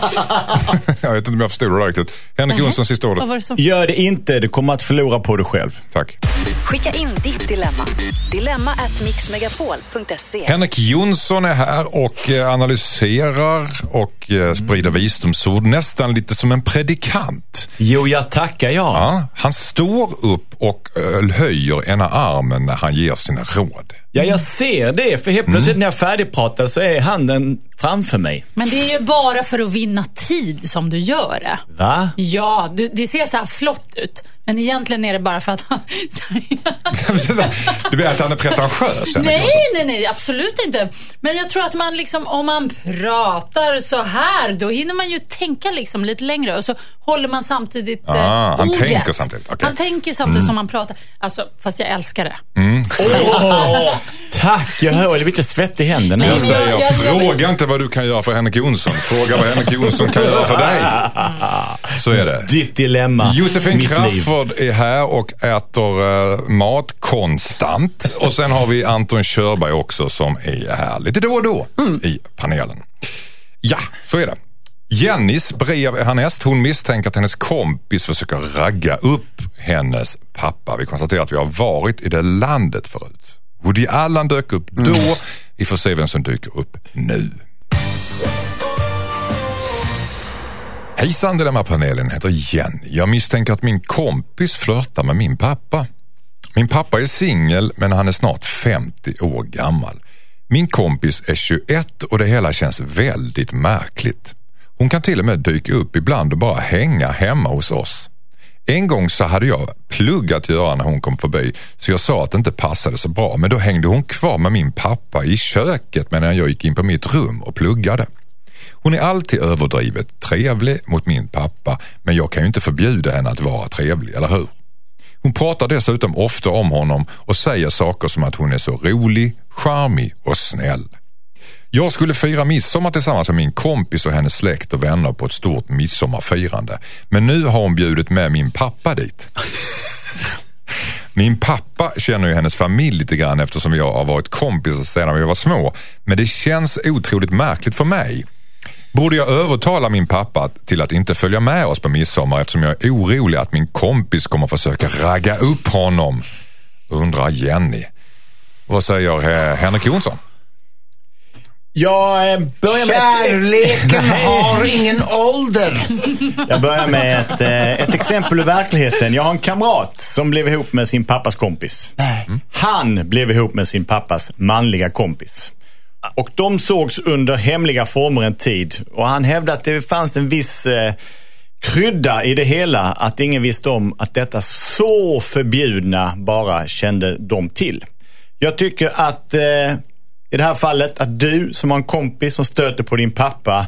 Jag vet inte om jag förstod det riktigt. Henrik uh-huh. Jonsson, sista ordet. Gör det inte, du kommer att förlora på det själv. Tack. Skicka in ditt dilemma. Dilemma at mixmegapol punkt se. Henrik Jonsson är här och analyserar och sprider visdomsord nästan lite som en predikant. Jo, jag tackar jag. Ja, han står upp och höjer ena armen när han ger sina råd. Ja, jag ser det. För helt plötsligt mm. när jag färdigpratar så är handen framför mig. Men det är ju bara för att vinna tid som du gör det. Va? Ja, du, det ser så här flott ut. Men egentligen är det bara för att han... Du vet att han är pretentiös? Nej, nej, nej, absolut inte. Men jag tror att man liksom, om man pratar så här, då hinner man ju tänka liksom lite längre. Och så håller man samtidigt ah, eh, Han ordet. tänker samtidigt. Okay. Han tänker samtidigt mm. som man pratar. Alltså, fast jag älskar det. Mm. Oh, tack, jag hör lite svett i händerna. Jag säger, jag, jag, fråga jag, jag, inte vad du kan göra för Henrik Jonsson. Fråga vad Henrik Jonsson kan göra för dig. Så är det. Ditt dilemma. Josefin Crafoord är här och äter uh, mat konstant. Och sen har vi Anton Körberg också som är här lite då och då mm. i panelen. Ja, så är det. Jennys brev är härnäst. Hon misstänker att hennes kompis försöker ragga upp hennes pappa. Vi konstaterar att vi har varit i det landet förut. Woody Allen dök upp då. Mm. Vi får se vem som dyker upp nu. Hejsan, den här panelen heter Jenny. Jag misstänker att min kompis flörtar med min pappa. Min pappa är singel, men han är snart femtio år gammal. Min kompis är tjugoett och det hela känns väldigt märkligt. Hon kan till och med dyka upp ibland och bara hänga hemma hos oss. En gång så hade jag pluggat göra när hon kom förbi, så jag sa att det inte passade så bra. Men då hängde hon kvar med min pappa i köket medan jag gick in på mitt rum och pluggade. Hon är alltid överdrivet trevlig mot min pappa, men jag kan ju inte förbjuda henne att vara trevlig, eller hur? Hon pratar dessutom ofta om honom och säger saker som att hon är så rolig, charmig och snäll. Jag skulle fira midsommar tillsammans med min kompis och hennes släkt och vänner på ett stort midsommarfirande. Men nu har hon bjudit med min pappa dit. Min pappa känner ju hennes familj lite grann eftersom vi har varit kompisar sedan vi var små. Men det känns otroligt märkligt för mig. Borde jag övertala min pappa till att inte följa med oss på midsommar eftersom jag är orolig att min kompis kommer försöka ragga upp honom? Undrar Jenny. Vad säger Henrik Jonsson? Jag börjar med Kärleken har ingen ålder. Jag börjar med ett, ett exempel ur verkligheten. Jag har en kamrat som blev ihop med sin pappas kompis. Mm. Han blev ihop med sin pappas manliga kompis. Och de sågs under hemliga former en tid. Och han hävdade att det fanns en viss eh, krydda i det hela. Att ingen visste om att detta så förbjudna bara kände de till. Jag tycker att... Eh, I det här fallet att du som har en kompis som stöter på din pappa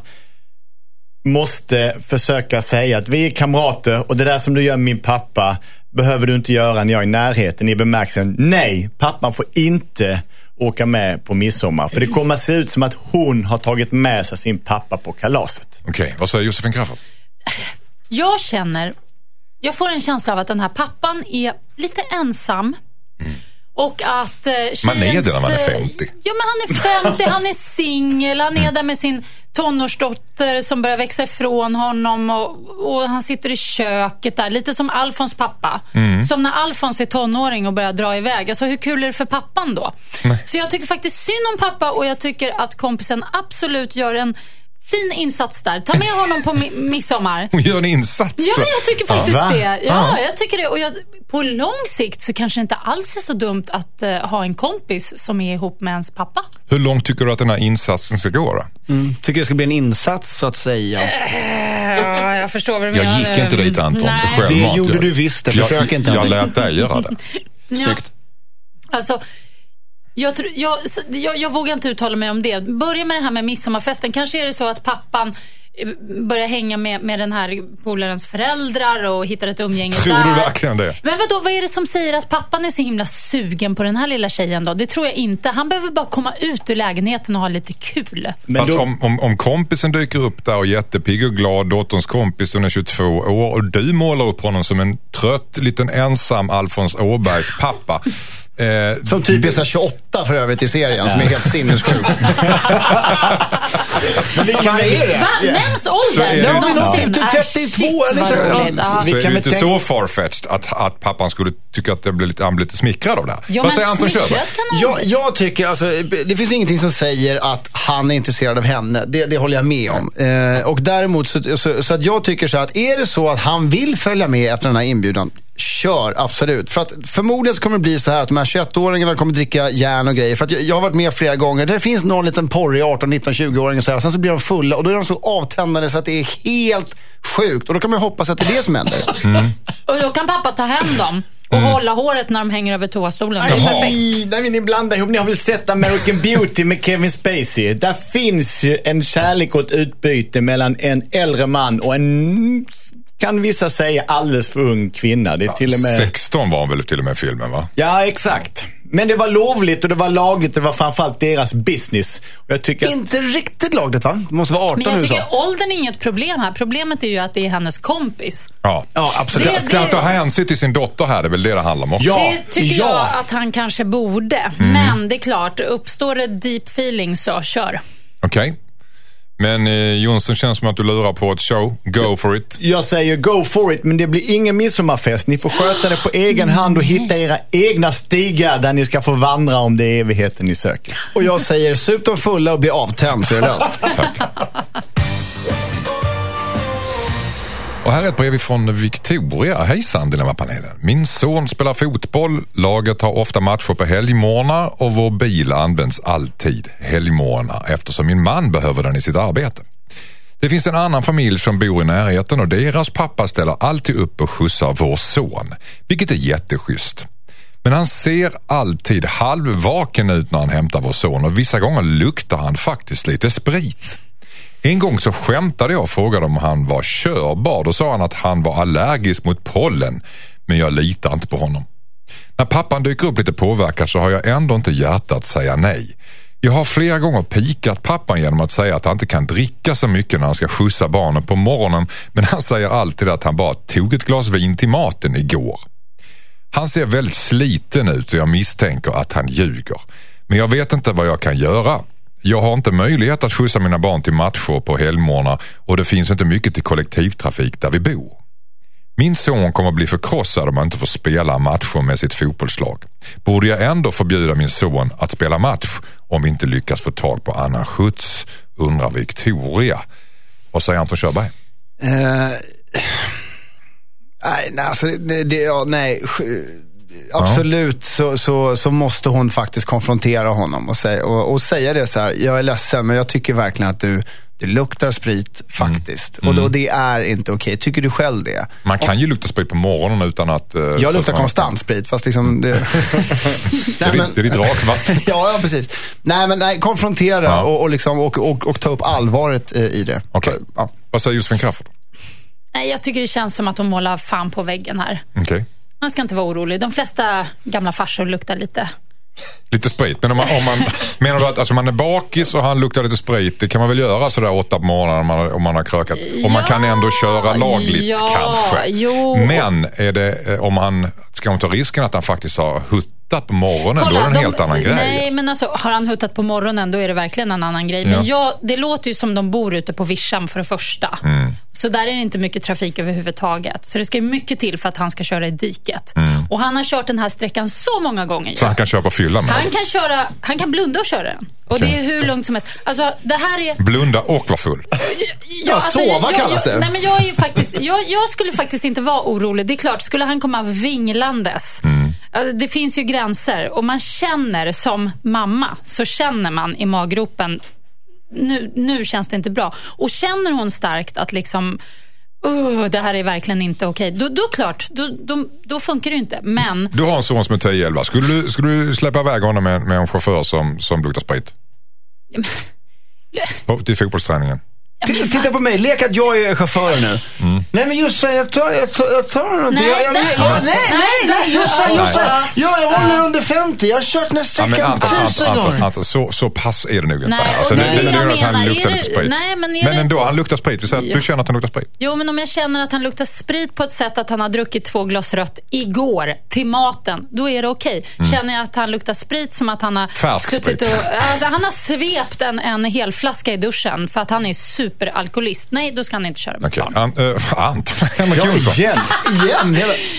måste försöka säga att vi är kamrater och det där som du gör med min pappa behöver du inte göra när jag är i närheten, i bemärkelsen. Nej, pappan får inte åka med på midsommar för det kommer att se ut som att hon har tagit med sig sin pappa på kalaset. Okej, okay, vad säger Josefin Crafoord? Jag känner, jag får en känsla av att den här pappan är lite ensam. Mm. Och att eh, tjejens, man är det när man är femtio. Ja, men han är femtio, han är singel, han är mm. där med sin tonårsdotter som börjar växa ifrån honom och, och han sitter i köket där, lite som Alfons pappa. Mm. Som när Alfons är tonåring och börjar dra iväg. Alltså hur kul är det för pappan då? Nej. Så jag tycker faktiskt synd om pappa och jag tycker att kompisen absolut gör en fin insats där. Ta med honom på mi- midsommar. Hon gör en insats. Ja, men jag tycker faktiskt ja, det. Ja, ja, jag tycker det. Och jag, på lång sikt så kanske det inte alls är så dumt att uh, ha en kompis som är ihop med ens pappa. Hur långt tycker du att den här insatsen ska gå då? Mm. Tycker det ska bli en insats så att säga. Uh, ja, jag förstår vad du menar. Jag gick inte dit, Anton. Det gjorde jag, du visst. Försök inte. Jag lät dig göra det. Snyggt. Ja, alltså... Jag, jag, jag, jag vågar inte uttala mig om det. Börja med det här med midsommarfesten. Kanske är det så att pappan börjar hänga med, med den här polarens föräldrar och hittar ett umgänge tror där. Tror du verkligen det? Men vadå, vad är det som säger att pappan är så himla sugen på den här lilla tjejen då? Det tror jag inte. Han behöver bara komma ut ur lägenheten och ha lite kul. Men då... om, om, om kompisen dyker upp där och jättepigg och glad, dotterns kompis, hon är tjugotvå år och du målar upp honom som en trött liten ensam Alfons Åbergs pappa. Eh, som typ är så tjugoåtta för övrigt i serien, ja. Som är helt sinnessjuk. Men vi kan är det. Va? Nämns åldern? Ja, men ja. Typ trettiotvå eller så. Ja. Ja. Så, så är det inte så farfetched att, att pappan skulle tycka att det blir lite, han blir lite smickrad av det här. Ja, vad säger Anton Körberg? Jag, jag tycker, alltså, det finns ingenting som säger att han är intresserad av henne. Det, det håller jag med om. Eh, och däremot så, så, så att jag tycker så att är det så att han vill följa med efter den här inbjudan, kör, absolut. För att förmodligen så kommer det bli så här att de här tjugoett-åringarna kommer dricka järn och grejer. För att jag, jag har varit med flera gånger. Det finns någon liten porrig arton, nitton, tjugo-åring och så här. Sen så blir de fulla och då är de så avtändade så att det är helt sjukt. Och då kan man hoppas att det är det som händer. Mm. Och då kan pappa ta hem dem och mm. hålla håret när de hänger över toastolen. Nej, perfekt. Nej, ni blandar ihop. Ni har väl sett American Beauty med Kevin Spacey. Där finns ju en kärlek och ett utbyte mellan en äldre man och en... kan vissa säga alldeles för ung kvinna. Det är till och med... sexton var hon väl till och med filmen, va? Ja, exakt. Men det var lovligt och det var lagligt. Det var framförallt deras business. Och jag tycker... Inte riktigt lagligt, va? Det måste vara arton. Men jag tycker åldern är inget problem här. Problemet är ju att det är hennes kompis. Ja, ja absolut. Det, Ska han ta hänsyn till sin dotter här? Det är väl det det handlar om också. Ja, det tycker ja. jag att han kanske borde. Mm. Men det är klart, uppstår det deep feelings så kör. Okej. Okay. Men eh, Jonsson, känns som att du lurar på ett show. Go for it. Jag säger go for it, men det blir ingen midsommarfest. Ni får sköta det på egen hand och hitta era egna stigar där ni ska få vandra om det är evigheten ni söker. Och jag säger sup dem fulla och bli avtänd så är det löst. Tack. Och här är ett brev från Victoria. Hejsan, Dilemma-panelen. Min son spelar fotboll, laget har ofta matcher på helgmorgnar och vår bil används alltid helgmorgnar eftersom min man behöver den i sitt arbete. Det finns en annan familj som bor i närheten och deras pappa ställer alltid upp och skjutsar vår son, vilket är jätteschysst. Men han ser alltid halvvaken ut när han hämtar vår son och vissa gånger luktar han faktiskt lite sprit. En gång så skämtade jag och frågade om han var körbar. Då sa han att han var allergisk mot pollen, men jag litar inte på honom. När pappan dyker upp lite påverkad så har jag ändå inte hjärtat att säga nej. Jag har flera gånger pikat pappan genom att säga att han inte kan dricka så mycket när han ska skjutsa barnen på morgonen, men han säger alltid att han bara tog ett glas vin till maten igår. Han ser väldigt sliten ut och jag misstänker att han ljuger. Men jag vet inte vad jag kan göra. Jag har inte möjlighet att skjutsa mina barn till matcher på helgmorgnar och det finns inte mycket till kollektivtrafik där vi bor. Min son kommer att bli förkrossad om han inte får spela matcher med sitt fotbollslag. Borde jag ändå förbjuda min son att spela match om vi inte lyckas få tag på annan skjuts, undrar Victoria. Vad säger Anton Körberg? Uh, nej, nej, alltså, det, ja, nej. Absolut så, så, så måste hon faktiskt konfrontera honom och säga, och, och säga det så här: jag är ledsen, men jag tycker verkligen att du Det luktar sprit faktiskt. Mm. Och då, det är inte okej. Okay. Tycker du själv det? Man kan ju lukta sprit på morgonen utan att... Uh, jag luktar konstant sprit, fast liksom... Det, nej, det, är, men... det är ditt rakvatten. ja, ja, precis. Nej, men nej, konfrontera ja. och, och, liksom, och, och, och ta upp allvaret uh, i det. Okej. Okay. Ja. Vad säger Josefin Crafoord? Nej, jag tycker det känns som att de målar fan på väggen här. Okej. Okay. Man ska inte vara orolig. De flesta gamla farsor luktar lite... Lite sprit, men om man, om man menar du att alltså man är bakis och han luktar lite sprit, det kan man väl göra sådär åtta på morgonen om man, om man har krökat. Och man ja, kan ändå köra lagligt ja, kanske. Jo. Men är det, om han ska man ta risken att han faktiskt har huttat på morgonen, kolla, då är det en de, helt annan grej. Nej, men alltså har han huttat på morgonen, då är det verkligen en annan grej. Men ja. jag, det låter ju som de bor ute på Vischam för det första. Mm. Så där är det inte mycket trafik överhuvudtaget. Så det ska ju mycket till för att han ska köra i diket. Mm. Och han har kört den här sträckan så många gånger. Så han kan köra på fyllan med. Han kan köra, han kan blunda och köra den. Och okay. det är hur lugnt som helst. Alltså, det här är... Blunda och vara full. Ja, ja alltså, sova jag, kallas det. Jag, nej, men jag är ju faktiskt... Jag, jag skulle faktiskt inte vara orolig. Det är klart, skulle han komma vinglandes... Mm. Alltså, det finns ju gränser. Och man känner som mamma, så känner man i maggropen... Nu, nu känns det inte bra. Och känner hon starkt att liksom... Uh, det här är verkligen inte okej. Då, då klart, då, då, då funkar det ju inte. Men... Du har en son som är tio elva. Skulle du, skulle du släppa iväg honom med, med en chaufför som, som luktar sprit? På, till fotbollsträningen. T- titta på mig, lek att jag är chaufför nu. Mm. Nej men just så, jag tar, jag tar, jag tar någonting. Nej, jag, jag, nej, jag, jag, nej, nej, nej, just så, just så. Jag, jag håller under femtio, jag har kört nästan ja, tusen gånger. Så, så pass är det nog inte. Nej, alltså, det, det, det, det jag är att han menar, luktar lite sprit. Nej, men, men ändå, han luktar sprit. Vi säger att du känner att han luktar sprit. Jo, men om jag känner att han luktar sprit på ett sätt att han har druckit två glas rött igår till maten, då är det okej. Okay. Mm. Känner jag att han luktar sprit som att han har... Färsk sprit. Och, alltså, han har svept en, en hel flaska i duschen för att han är superalkoholist. Nej, då ska han inte köra med okay. plan. An, uh, Anton, Henrik Jonsson. Igen, igen.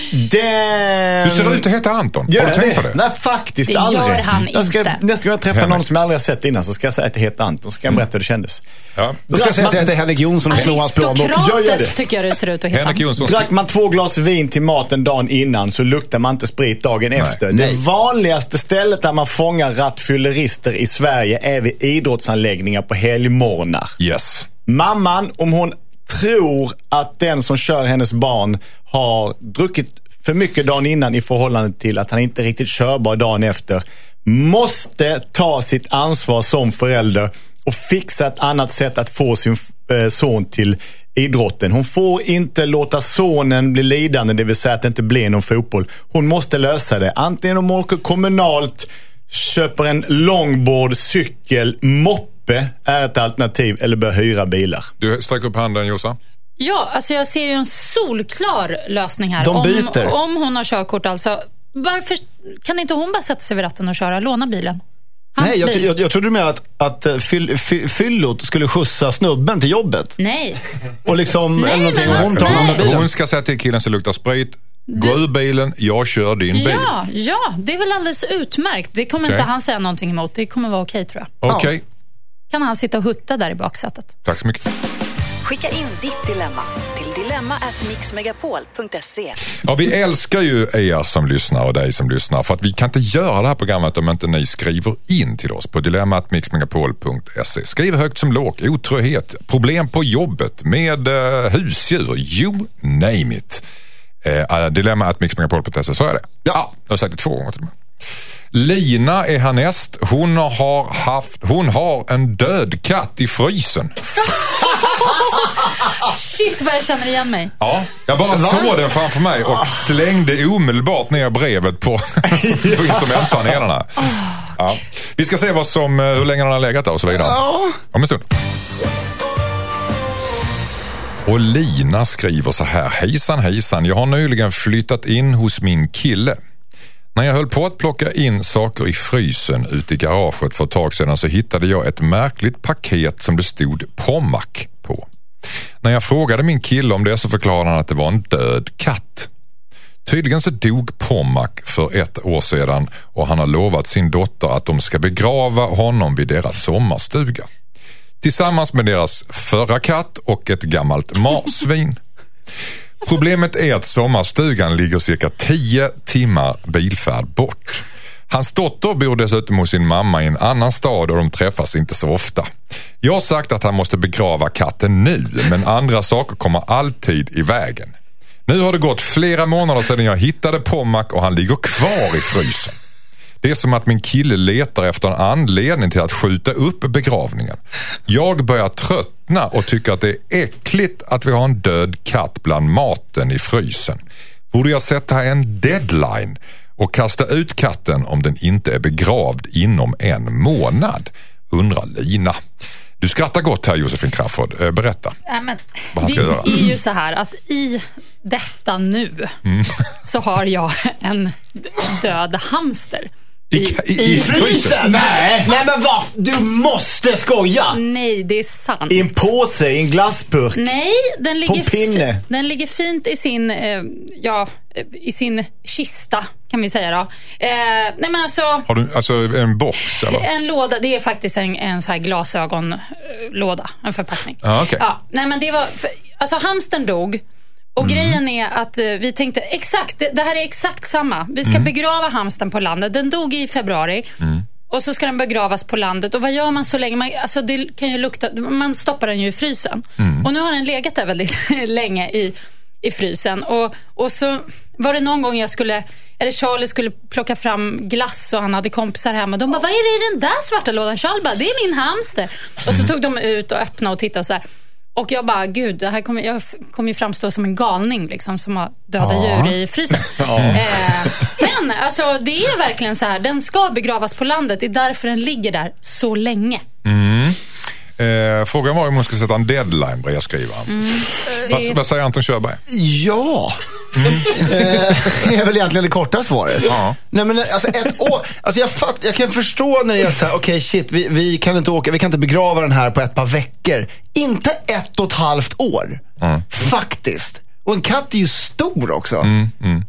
Den... Du ser ut att heta Anton. Gör har du tänkt på det? Nej, faktiskt det aldrig. Det gör han jag ska, inte. Nästa gång jag träffar någon som jag aldrig har sett innan så ska jag säga att det heter Anton. Så ska jag berätta hur det kändes. Ja. Då ska jag säga att det heter Henrik Jonsson och slå hans plånbok. Aristokrates tycker jag det ser ut att heta. Henrik Jonsson. Drack man två glas vin till maten dagen innan så luktar man inte sprit dagen Nej. efter. Nej. Det vanligaste stället där man fångar rattfyllerister i Sverige är vid idrottsanläggningar på helgmorgnar. Yes. Mamman, om hon tror att den som kör hennes barn har druckit för mycket dagen innan i förhållande till att han inte är riktigt körbar dagen efter, måste ta sitt ansvar som förälder och fixa ett annat sätt att få sin eh, son till idrotten. Hon får inte låta sonen bli lidande, det vill säga att det inte blir någon fotboll. Hon måste lösa det. Antingen om hon åker kommunalt, köper en longboard, cykel, moppe är ett alternativ, eller bör hyra bilar. Du sträcker upp handen, Jossa. Ja, alltså jag ser ju en solklar lösning här. De byter. Om, om hon har körkort alltså. Varför kan inte hon bara sätta sig vid ratten och köra, låna bilen? Hans Nej, jag, bil. jag, jag trodde med att, att fyll, fyll, fyllot skulle skjutsa snubben till jobbet. Nej. Och liksom, nej, eller någonting, men, hon tar nej. bilen. Hon ska säga till killen som luktar sprit, gå ur bilen, jag kör din bil. Ja, ja, det är väl alldeles utmärkt. Det kommer okay. inte han säga någonting emot. Det kommer vara okej, tror jag. Okej. Okay. Ja. Kan han sitta och hutta där i baksätet? Tack så mycket. Skicka in ditt dilemma till dilemma at mixmegapol punkt se. Ja, vi älskar ju er som lyssnar och dig som lyssnar, för att vi kan inte göra det här programmet om inte ni skriver in till oss på dilemma at mixmegapol punkt se. Skriv högt som lågt, otrohet, problem på jobbet med uh, husdjur, you name it. Uh, dilemma at mixmegapol punkt se, så är det. Ja, jag har sagt det två gånger till mig. Lina är härnäst. Hon har haft, hon har en död katt i frysen. Shit, vad jag känner igen mig. Ja, jag bara såg den framför mig och slängde omedelbart ner brevet på, på instrumentpanelerna. Ja. Vi ska se vad som, hur länge den har legat där och så vidare. Om en stund. Och Lina skriver så här: hejsan, hejsan. Jag har nyligen flyttat in hos min kille. När jag höll på att plocka in saker i frysen ute i garaget för ett tag sedan så hittade jag ett märkligt paket som det stod Pommac på. När jag frågade min kille om det så förklarade han att det var en död katt. Tydligen så dog Pommac för ett år sedan och han har lovat sin dotter att de ska begrava honom vid deras sommarstuga. Tillsammans med deras förra katt och ett gammalt marsvin. Problemet är att sommarstugan ligger cirka tio timmar bilfärd bort. Hans dotter bor dessutom hos sin mamma i en annan stad och de träffas inte så ofta. Jag har sagt att han måste begrava katten nu, men andra saker kommer alltid i vägen. Nu har det gått flera månader sedan jag hittade Pommac och han ligger kvar i frysen. Det är som att min kille letar efter en anledning till att skjuta upp begravningen. Jag börjar tröttna och tycker att det är äckligt att vi har en död katt bland maten i frysen. Borde jag sätta en deadline och kasta ut katten om den inte är begravd inom en månad? Undrar Lina. Du skrattar gott här, Josefin Crafoord. Berätta ja, men, vad han ska det göra. Det är ju så här att i detta nu mm. så har jag en död hamster. I, i, i, I frysen? Nej, nej men vad? Du måste skoja! Nej, det är sant. I en påse, i en glassburk. Nej, den ligger, på pinne. F- den ligger fint i sin, eh, ja, i sin kista kan vi säga då. Eh, nej men alltså... Har du alltså en box eller? En låda, det är faktiskt en, en så här glasögonlåda, en förpackning. Ah, okay. Ja, nej men det var, för, alltså hamstern dog. Och mm. grejen är att uh, vi tänkte exakt, det, det här är exakt samma. Vi ska mm. begrava hamstern på landet. Den dog i februari. Mm. Och så ska den begravas på landet. Och vad gör man så länge? Man, alltså det kan ju lukta, man stoppar den ju i frysen. Mm. Och nu har den legat där väldigt länge i, i frysen. Och, och så var det någon gång jag skulle, eller Charlie skulle plocka fram glass och han hade kompisar hemma. De bara, vad är det i den där svarta lådan? Charlie bara, det är min hamster. Och så tog de ut och öppnade och tittade och så här. Och jag bara, gud, det här kommer, jag kommer ju framstå som en galning liksom, som har döda ja. djur i frysen. Ja. Eh, men alltså, det är verkligen så här, den ska begravas på landet. Det är därför den ligger där så länge. Mm. Eh, frågan var om man ska sätta en deadline, brevskrivaren. Mm. Vad, vad säger Anton Körberg? Ja, mm. eh, det är väl egentligen det korta svaret. Ja. Nej, men alltså ett år, alltså jag, fatt, jag kan förstå när det är så här, okej okay, shit, vi, vi kan inte åka, vi kan inte begrava den här på ett par veckor. Inte ett och ett halvt år. Mm. Faktiskt. Och en katt är ju stor också. Mm, mm.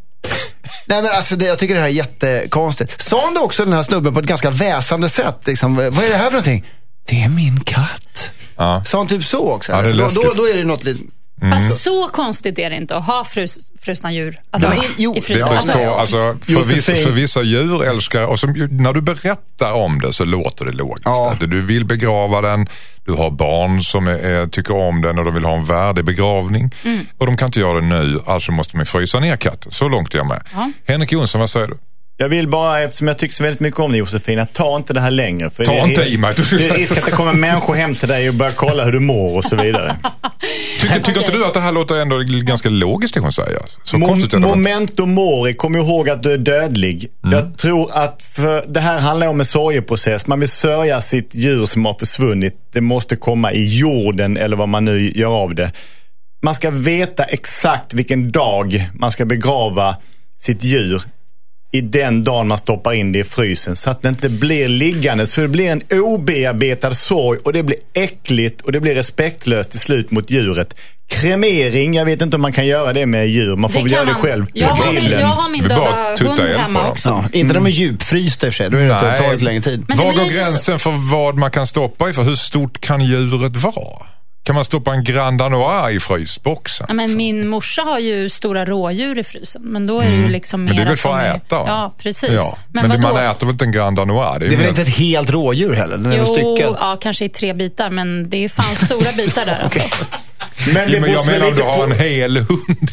Nej men alltså det, jag tycker det här är jättekonstigt. Sa han det också, den här snubben, på ett ganska väsande sätt liksom, vad är det här för någonting? Det är min katt. Ja. Sa han typ så också? Ja, då, då, då är det något lite... Mm. Fast så konstigt är det inte att ha frus, frusna djur alltså, ja. i, jo, i frysen. Det består, alltså, för, vissa, för vissa djur älskar, och som, när du berättar om det så låter det logiskt. Ja. Att du vill begrava den, du har barn som är, är, tycker om den och de vill ha en värdig begravning. Mm. Och de kan inte göra det nu, alltså måste man frysa ner katten. Så långt är jag med. Ja. Henrik Jonsson, vad säger du? Jag vill bara, eftersom jag tycker så väldigt mycket om dig, Josefina, ta inte det här längre. För ta det inte är, i mig. Det är risk att det kommer människor hem till dig och börjar kolla hur du mår och så vidare. Tycker, tycker okay. inte du att det här låter ändå ganska logiskt, det hon säger? Så Mom, momento mori, kom ihåg att du är dödlig. Mm. Jag tror att för, det här handlar om en sorgeprocess. Man vill sörja sitt djur som har försvunnit. Det måste komma i jorden eller vad man nu gör av det. Man ska veta exakt vilken dag man ska begrava sitt djur i den dagen man stoppar in det i frysen, så att det inte blir liggandes, för det blir en obearbetad sorg och det blir äckligt och det blir respektlöst till slut mot djuret. Kremering, jag vet inte om man kan göra det med djur, man får väl göra det man. själv. Jag har, min, jag har min döda hund hemma också. Ja, inte mm. de är djupfrysta i och för sig, då är det tagit längre tid. Var går gränsen för vad man kan stoppa i? För hur stort kan djuret vara? Kan man stoppa en Grand Danois i frysboxen? Ja, men min morsa har ju stora rådjur i frysen. Men då är det ju liksom mer... Men det är väl för att äta? Ja, precis. Ja. Men, men man äter väl inte en Grand Danois? Det är, det är väl inte ett helt rådjur heller? Den är jo, styckad. Ja, kanske i tre bitar. Men det är fan stora bitar där alltså. Men, ja, men jag menar om du har en hel hund.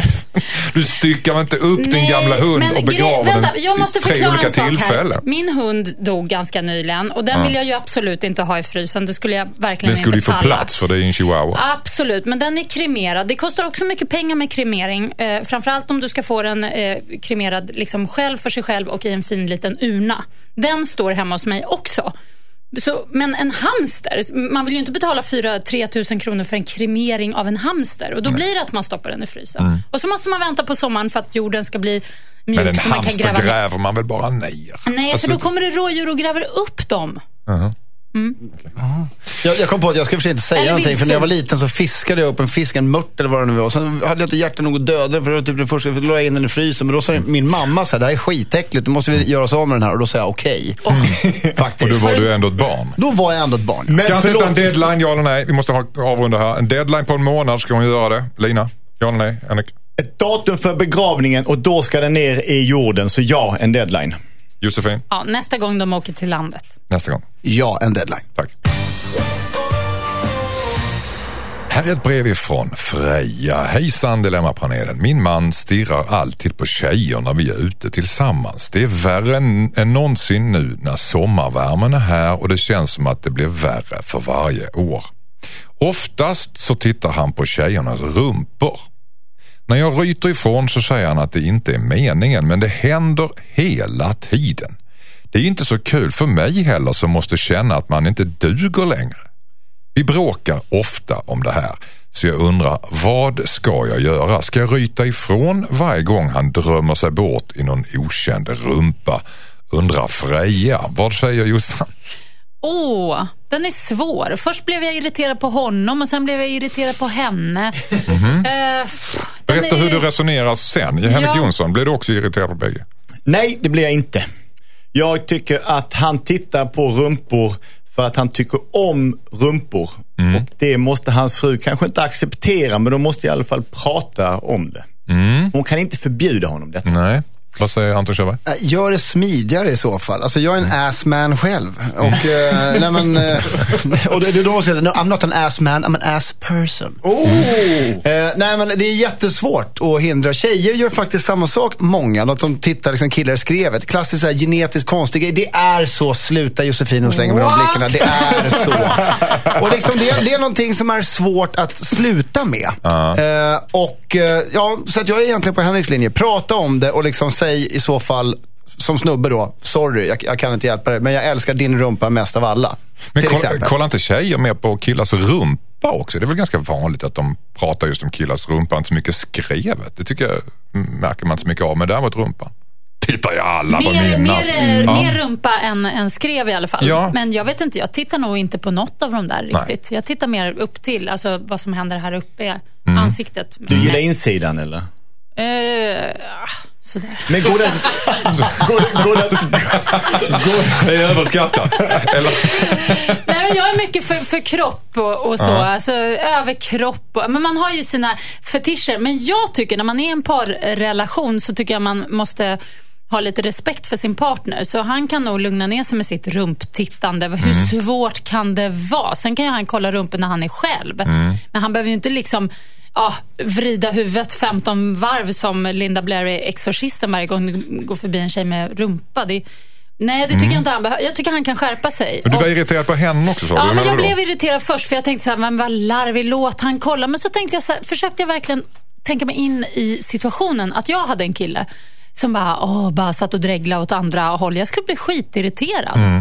Du styckar väl inte upp Nej, din gamla hund och begraver den vänta, jag måste tre olika tillfällen. Min hund dog ganska nyligen och den ja. vill jag ju absolut inte ha i frysen. Det skulle jag verkligen den skulle inte få plats för det är en chihuahua. Absolut, men den är kremerad. Det kostar också mycket pengar med kremering. Eh, framförallt om du ska få den eh, kremerad liksom själv för sig själv och i en fin liten urna. Den står hemma hos mig också. Så, men en hamster, man vill ju inte betala fyra till tre tusen kronor för en kremering av en hamster. Och då Nej. blir det att man stoppar den i frysen. Mm. Och så måste man vänta på sommaren för att jorden ska bli mjuk. Men en så man hamster kan gräva gräver man väl bara ner? Nej, alltså... för då kommer det rådjur och gräver upp dem. Uh-huh. Mm. Okay. Jag, jag kom på att jag skulle för inte säga eller någonting. vildsvin. För när jag var liten så fiskade jag upp en fisk, en mört eller vad det nu var. Sen hade jag inte hjärtat nog att döda den, för det var typ den första. För då la jag in den i frysen. Men då sa min mamma så här: det här är skitäckligt, då måste vi göra oss av med den här. Och då sa jag okej. Okay. Faktiskt. Och då var du ändå ett barn. Då var jag ändå ett barn. Men ska han förlåt. sätta en deadline, ja eller nej? Vi måste ha avrunda här. En deadline på en månad, ska hon göra det? Lina, ja eller nej? Annika? Ett datum för begravningen och då ska den ner i jorden. Så ja, en deadline. Josefin? Ja, nästa gång de åker till landet. Nästa gång. Ja, en deadline. Tack. Här är ett brev ifrån Freja. Hejsan Dilemmapanelen. Min man stirrar alltid på tjejer när vi är ute tillsammans. Det är värre än, än någonsin nu när sommarvärmen är här och det känns som att det blir värre för varje år. Oftast så tittar han på tjejernas rumpor. När jag ryter ifrån så säger han att det inte är meningen, men det händer hela tiden. Det är inte så kul för mig heller som måste känna att man inte duger längre. Vi bråkar ofta om det här, så jag undrar, vad ska jag göra? Ska jag ryta ifrån varje gång han drömmer sig bort i någon okänd rumpa? Undrar Freja. Vad säger Jossan? Åh, oh, den är svår. Först blev jag irriterad på honom och sen blev jag irriterad på henne. Mm-hmm. Uh, Berätta är... hur du resonerar sen. Henrik ja. Jonsson, blir du också irriterad på bägge? Nej, det blir jag inte. Jag tycker att han tittar på rumpor för att han tycker om rumpor. Mm. Och det måste hans fru kanske inte acceptera, men de måste i alla fall prata om det. Mm. Hon kan inte förbjuda honom detta. Nej. Vad säger Anton Kjellberg? Gör det smidigare i så fall. Alltså jag är en mm. assman själv. Och, eh, nej, men, eh, och det, det är då man säger, no, I'm not an assman, I'm an ass person. Oh. Eh, nej men det är jättesvårt att hindra. Tjejer gör faktiskt samma sak, många. Att de tittar liksom killar i skrevet. Klassiskt så här, genetiskt konstigt grej. Det är så, sluta Josefin och slänga med de blickarna. Det är så. Och liksom, det, är, det är någonting som är svårt att sluta med. Uh-huh. Eh, och eh, ja, så att jag är egentligen på Henriks linje. Prata om det och liksom säga i så fall som snubbe då, sorry, jag, jag kan inte hjälpa dig, men jag älskar din rumpa mest av alla. Men kolla, kolla inte tjejer med på killars rumpa också? Det är väl ganska vanligt att de pratar just om killars rumpa, inte så mycket skrevet. Det tycker jag märker man inte så mycket av, men däremot rumpan. Tittar jag alla på mer, mina. Mer, mm. mer rumpa än, än skrev i alla fall. Ja. Men jag vet inte, jag tittar nog inte på något av dem där riktigt. Nej. Jag tittar mer upp till, alltså vad som händer här uppe i mm. ansiktet. Du gillar insidan eller? Uh, sådär. Men går det... går, går det... Går det är överskattat. Eller? Nej, men jag är mycket för, för kropp och, och så. Uh-huh. Alltså överkropp. Och, men man har ju sina fetischer. Men jag tycker när man är i en parrelation så tycker jag man måste ha lite respekt för sin partner. Så han kan nog lugna ner sig med sitt rumptittande. Mm. Hur svårt kan det vara? Sen kan ju han kolla rumpen när han är själv. Mm. Men han behöver ju inte liksom... Ja, vrida huvudet femton varv som Linda Blair i Exorcisten varje gång du går förbi en tjej med rumpa. Det, nej, det tycker mm. jag inte han behöver. Jag tycker han kan skärpa sig. Men du var och, irriterad på henne också, så ja, du? men jag då? blev irriterad först för jag tänkte så här, men vad larvig, låt han kolla. Men så tänkte jag så här, försökte jag verkligen tänka mig in i situationen att jag hade en kille som bara, åh, bara satt och dregla åt andra håll. Jag skulle bli skitirriterad. Mm.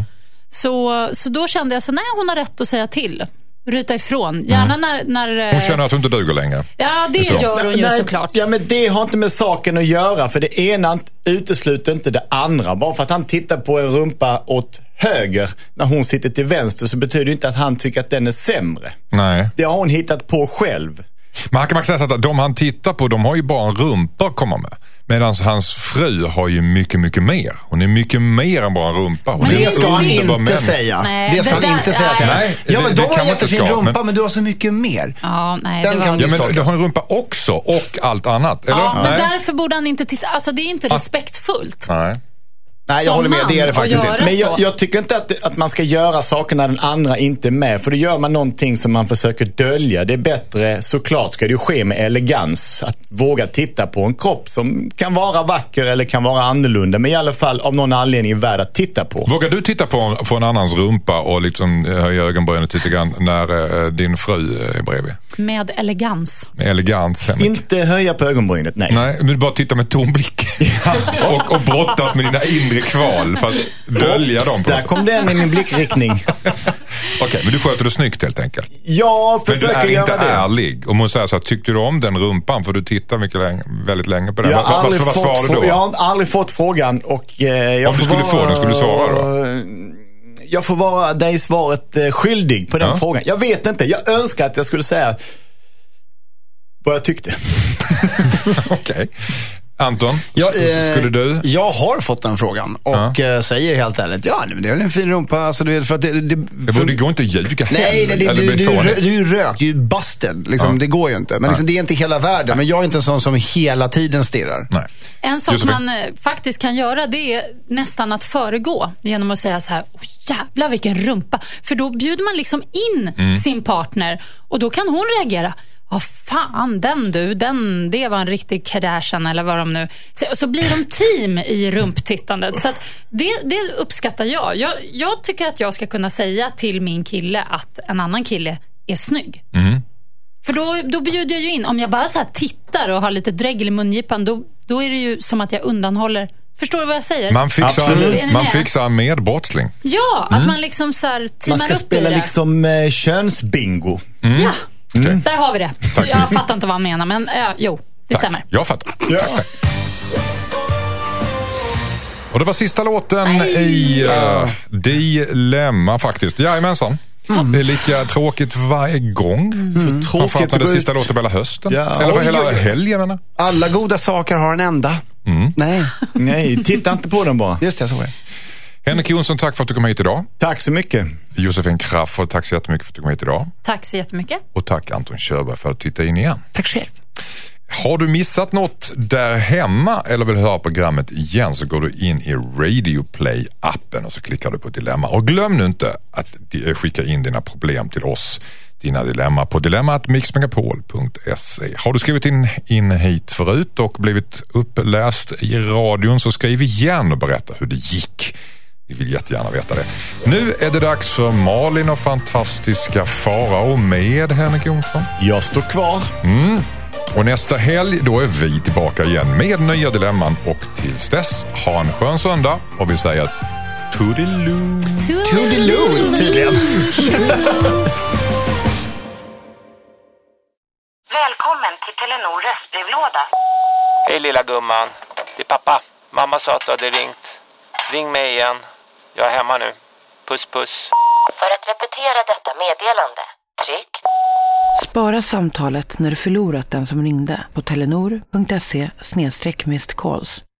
Så, så då kände jag så nej, hon har rätt att säga till. Ryta ifrån. Gärna mm. när, när... Hon känner att hon inte duger längre. Ja, det gör hon ju nej, såklart. Ja, men det har inte med saken att göra. För det ena utesluter inte det andra. Bara för att han tittar på en rumpa åt höger när hon sitter till vänster så betyder det inte att han tycker att den är sämre. Nej. Det har hon hittat på själv. Man kan säga att de han tittar på, de har ju bara en rumpa att komma med. Medan hans fru har ju mycket, mycket mer. Hon är mycket mer än bara en rumpa. Hon det är ska han inte män. säga. Nej, det ska han där, inte säga till henne. Nej, ja, men det, de det har en jättefin ska, rumpa, men... men du har så mycket mer. Ja, nej, Den det kan var... ja, men du har en rumpa också och allt annat. Eller? Ja, men nej. därför borde han inte titta. Alltså, det är inte respektfullt. Nej. Nej, jag håller med. Det är det faktiskt inte. Men jag, jag tycker inte att, att man ska göra saker när den andra inte är med. För då gör man någonting som man försöker dölja. Det är bättre, såklart ska det ju ske med elegans. Att våga titta på en kropp som kan vara vacker eller kan vara annorlunda. Men i alla fall av någon anledning värd att titta på. Vågar du titta på en, på en annans rumpa och liksom höja ögonbrynet lite grann när äh, din fru är bredvid? Med elegans. Med elegans. Henrik. Inte höja på ögonbrynet, nej. Nej, men bara titta med tom blick. Ja. och, och brottas med dina inre kval för att dölja dem. Där kom den i min blickriktning. Okej, okay, men du sköter det snyggt helt enkelt. Jag försöker göra det. Men du är inte ärlig. Om hon säger så här, tyckte du om den rumpan? För du tittar mycket länge, väldigt länge på den. Jag har, vad, vad, vad svarar du då? Jag har aldrig fått frågan. Och, eh, jag om du skulle vara... få den, skulle du svara då? Jag får vara dig svaret eh, skyldig på den ja. frågan. Jag vet inte. Jag önskar att jag skulle säga vad jag tyckte. Okej. Okay. Anton, ja, eh, skulle du? Jag har fått den frågan och ja. eh, säger helt ärligt, ja, det är väl en fin rumpa. Alltså, du vet, för att det, det, för... det går inte att ljuga. Nej, nej det, du, du, du, du är ju rökt, du är ju busted. Liksom, ja. Det går ju inte. Men liksom, det är inte hela världen. Nej. Men jag är inte en sån som hela tiden stirrar. Nej. En sak man eh, faktiskt kan göra, det är nästan att föregå genom att säga så här, oh, jävlar vilken rumpa. För då bjuder man liksom in mm. sin partner och då kan hon reagera. Ja, oh, fan, den du, den, det var en riktig Kardashian eller vad de nu. Så, så blir de team i rumptittandet. Så att det, det uppskattar jag. jag. Jag tycker att jag ska kunna säga till min kille att en annan kille är snygg. Mm. För då, då bjuder jag ju in. Om jag bara så här tittar och har lite dregel i mungipan, då, då är det ju som att jag undanhåller. Förstår du vad jag säger? Man fixar, man fixar med brottsling. Ja, att mm. man liksom så här teamar upp. Man ska spela liksom eh, könsbingo. Mm. Ja. Mm. Där har vi det. Tack, jag fattar inte vad han menar, men äh, jo, det Tack. stämmer. Jag fattar. Ja. Tack. Och det var sista låten Nej. i uh, Dilemma faktiskt. Jajamensan. Mm. Det är lika tråkigt varje gång. Mm. Så tråkigt när det sista låten hela hösten. Ja. Eller för hela helgen. Alla goda saker har en ända. Mm. Nej. Nej, titta inte på den bara. Just det, så är det. Henrik Jonsson, tack för att du kom hit idag. Tack så mycket. Josefin Crafoord, tack så jättemycket för att du kom hit idag. Tack så jättemycket. Och tack Anton Körberg för att titta in igen. Tack själv. Har du missat något där hemma eller vill höra programmet igen, så går du in i Radio Play-appen och så klickar du på Dilemma. Och glöm nu inte att skicka in dina problem till oss, dina dilemma, på dilemma at mixmegapol punkt se. Har du skrivit in, in hit förut och blivit uppläst i radion, så skriv igen och berätta hur det gick. Vi vill jättegärna veta det. Nu är det dags för Malin och fantastiska Farao med Henrik Jonsson. Jag står kvar. Mm. Och nästa helg, då är vi tillbaka igen med nya dilemman. Och tills dess, ha en skön söndag. Och vi säger toodiloo. Toodiloo, tydligen. Välkommen till Telenor röstbrevlåda. Hej lilla gumman. Det är pappa. Mamma sa att du hade ringt. Ring mig igen. Jag är hemma nu. Puss puss. För att repetera detta meddelande, tryck. Spara samtalet när du förlorat den som ringde på telenor punkt se slash missed calls.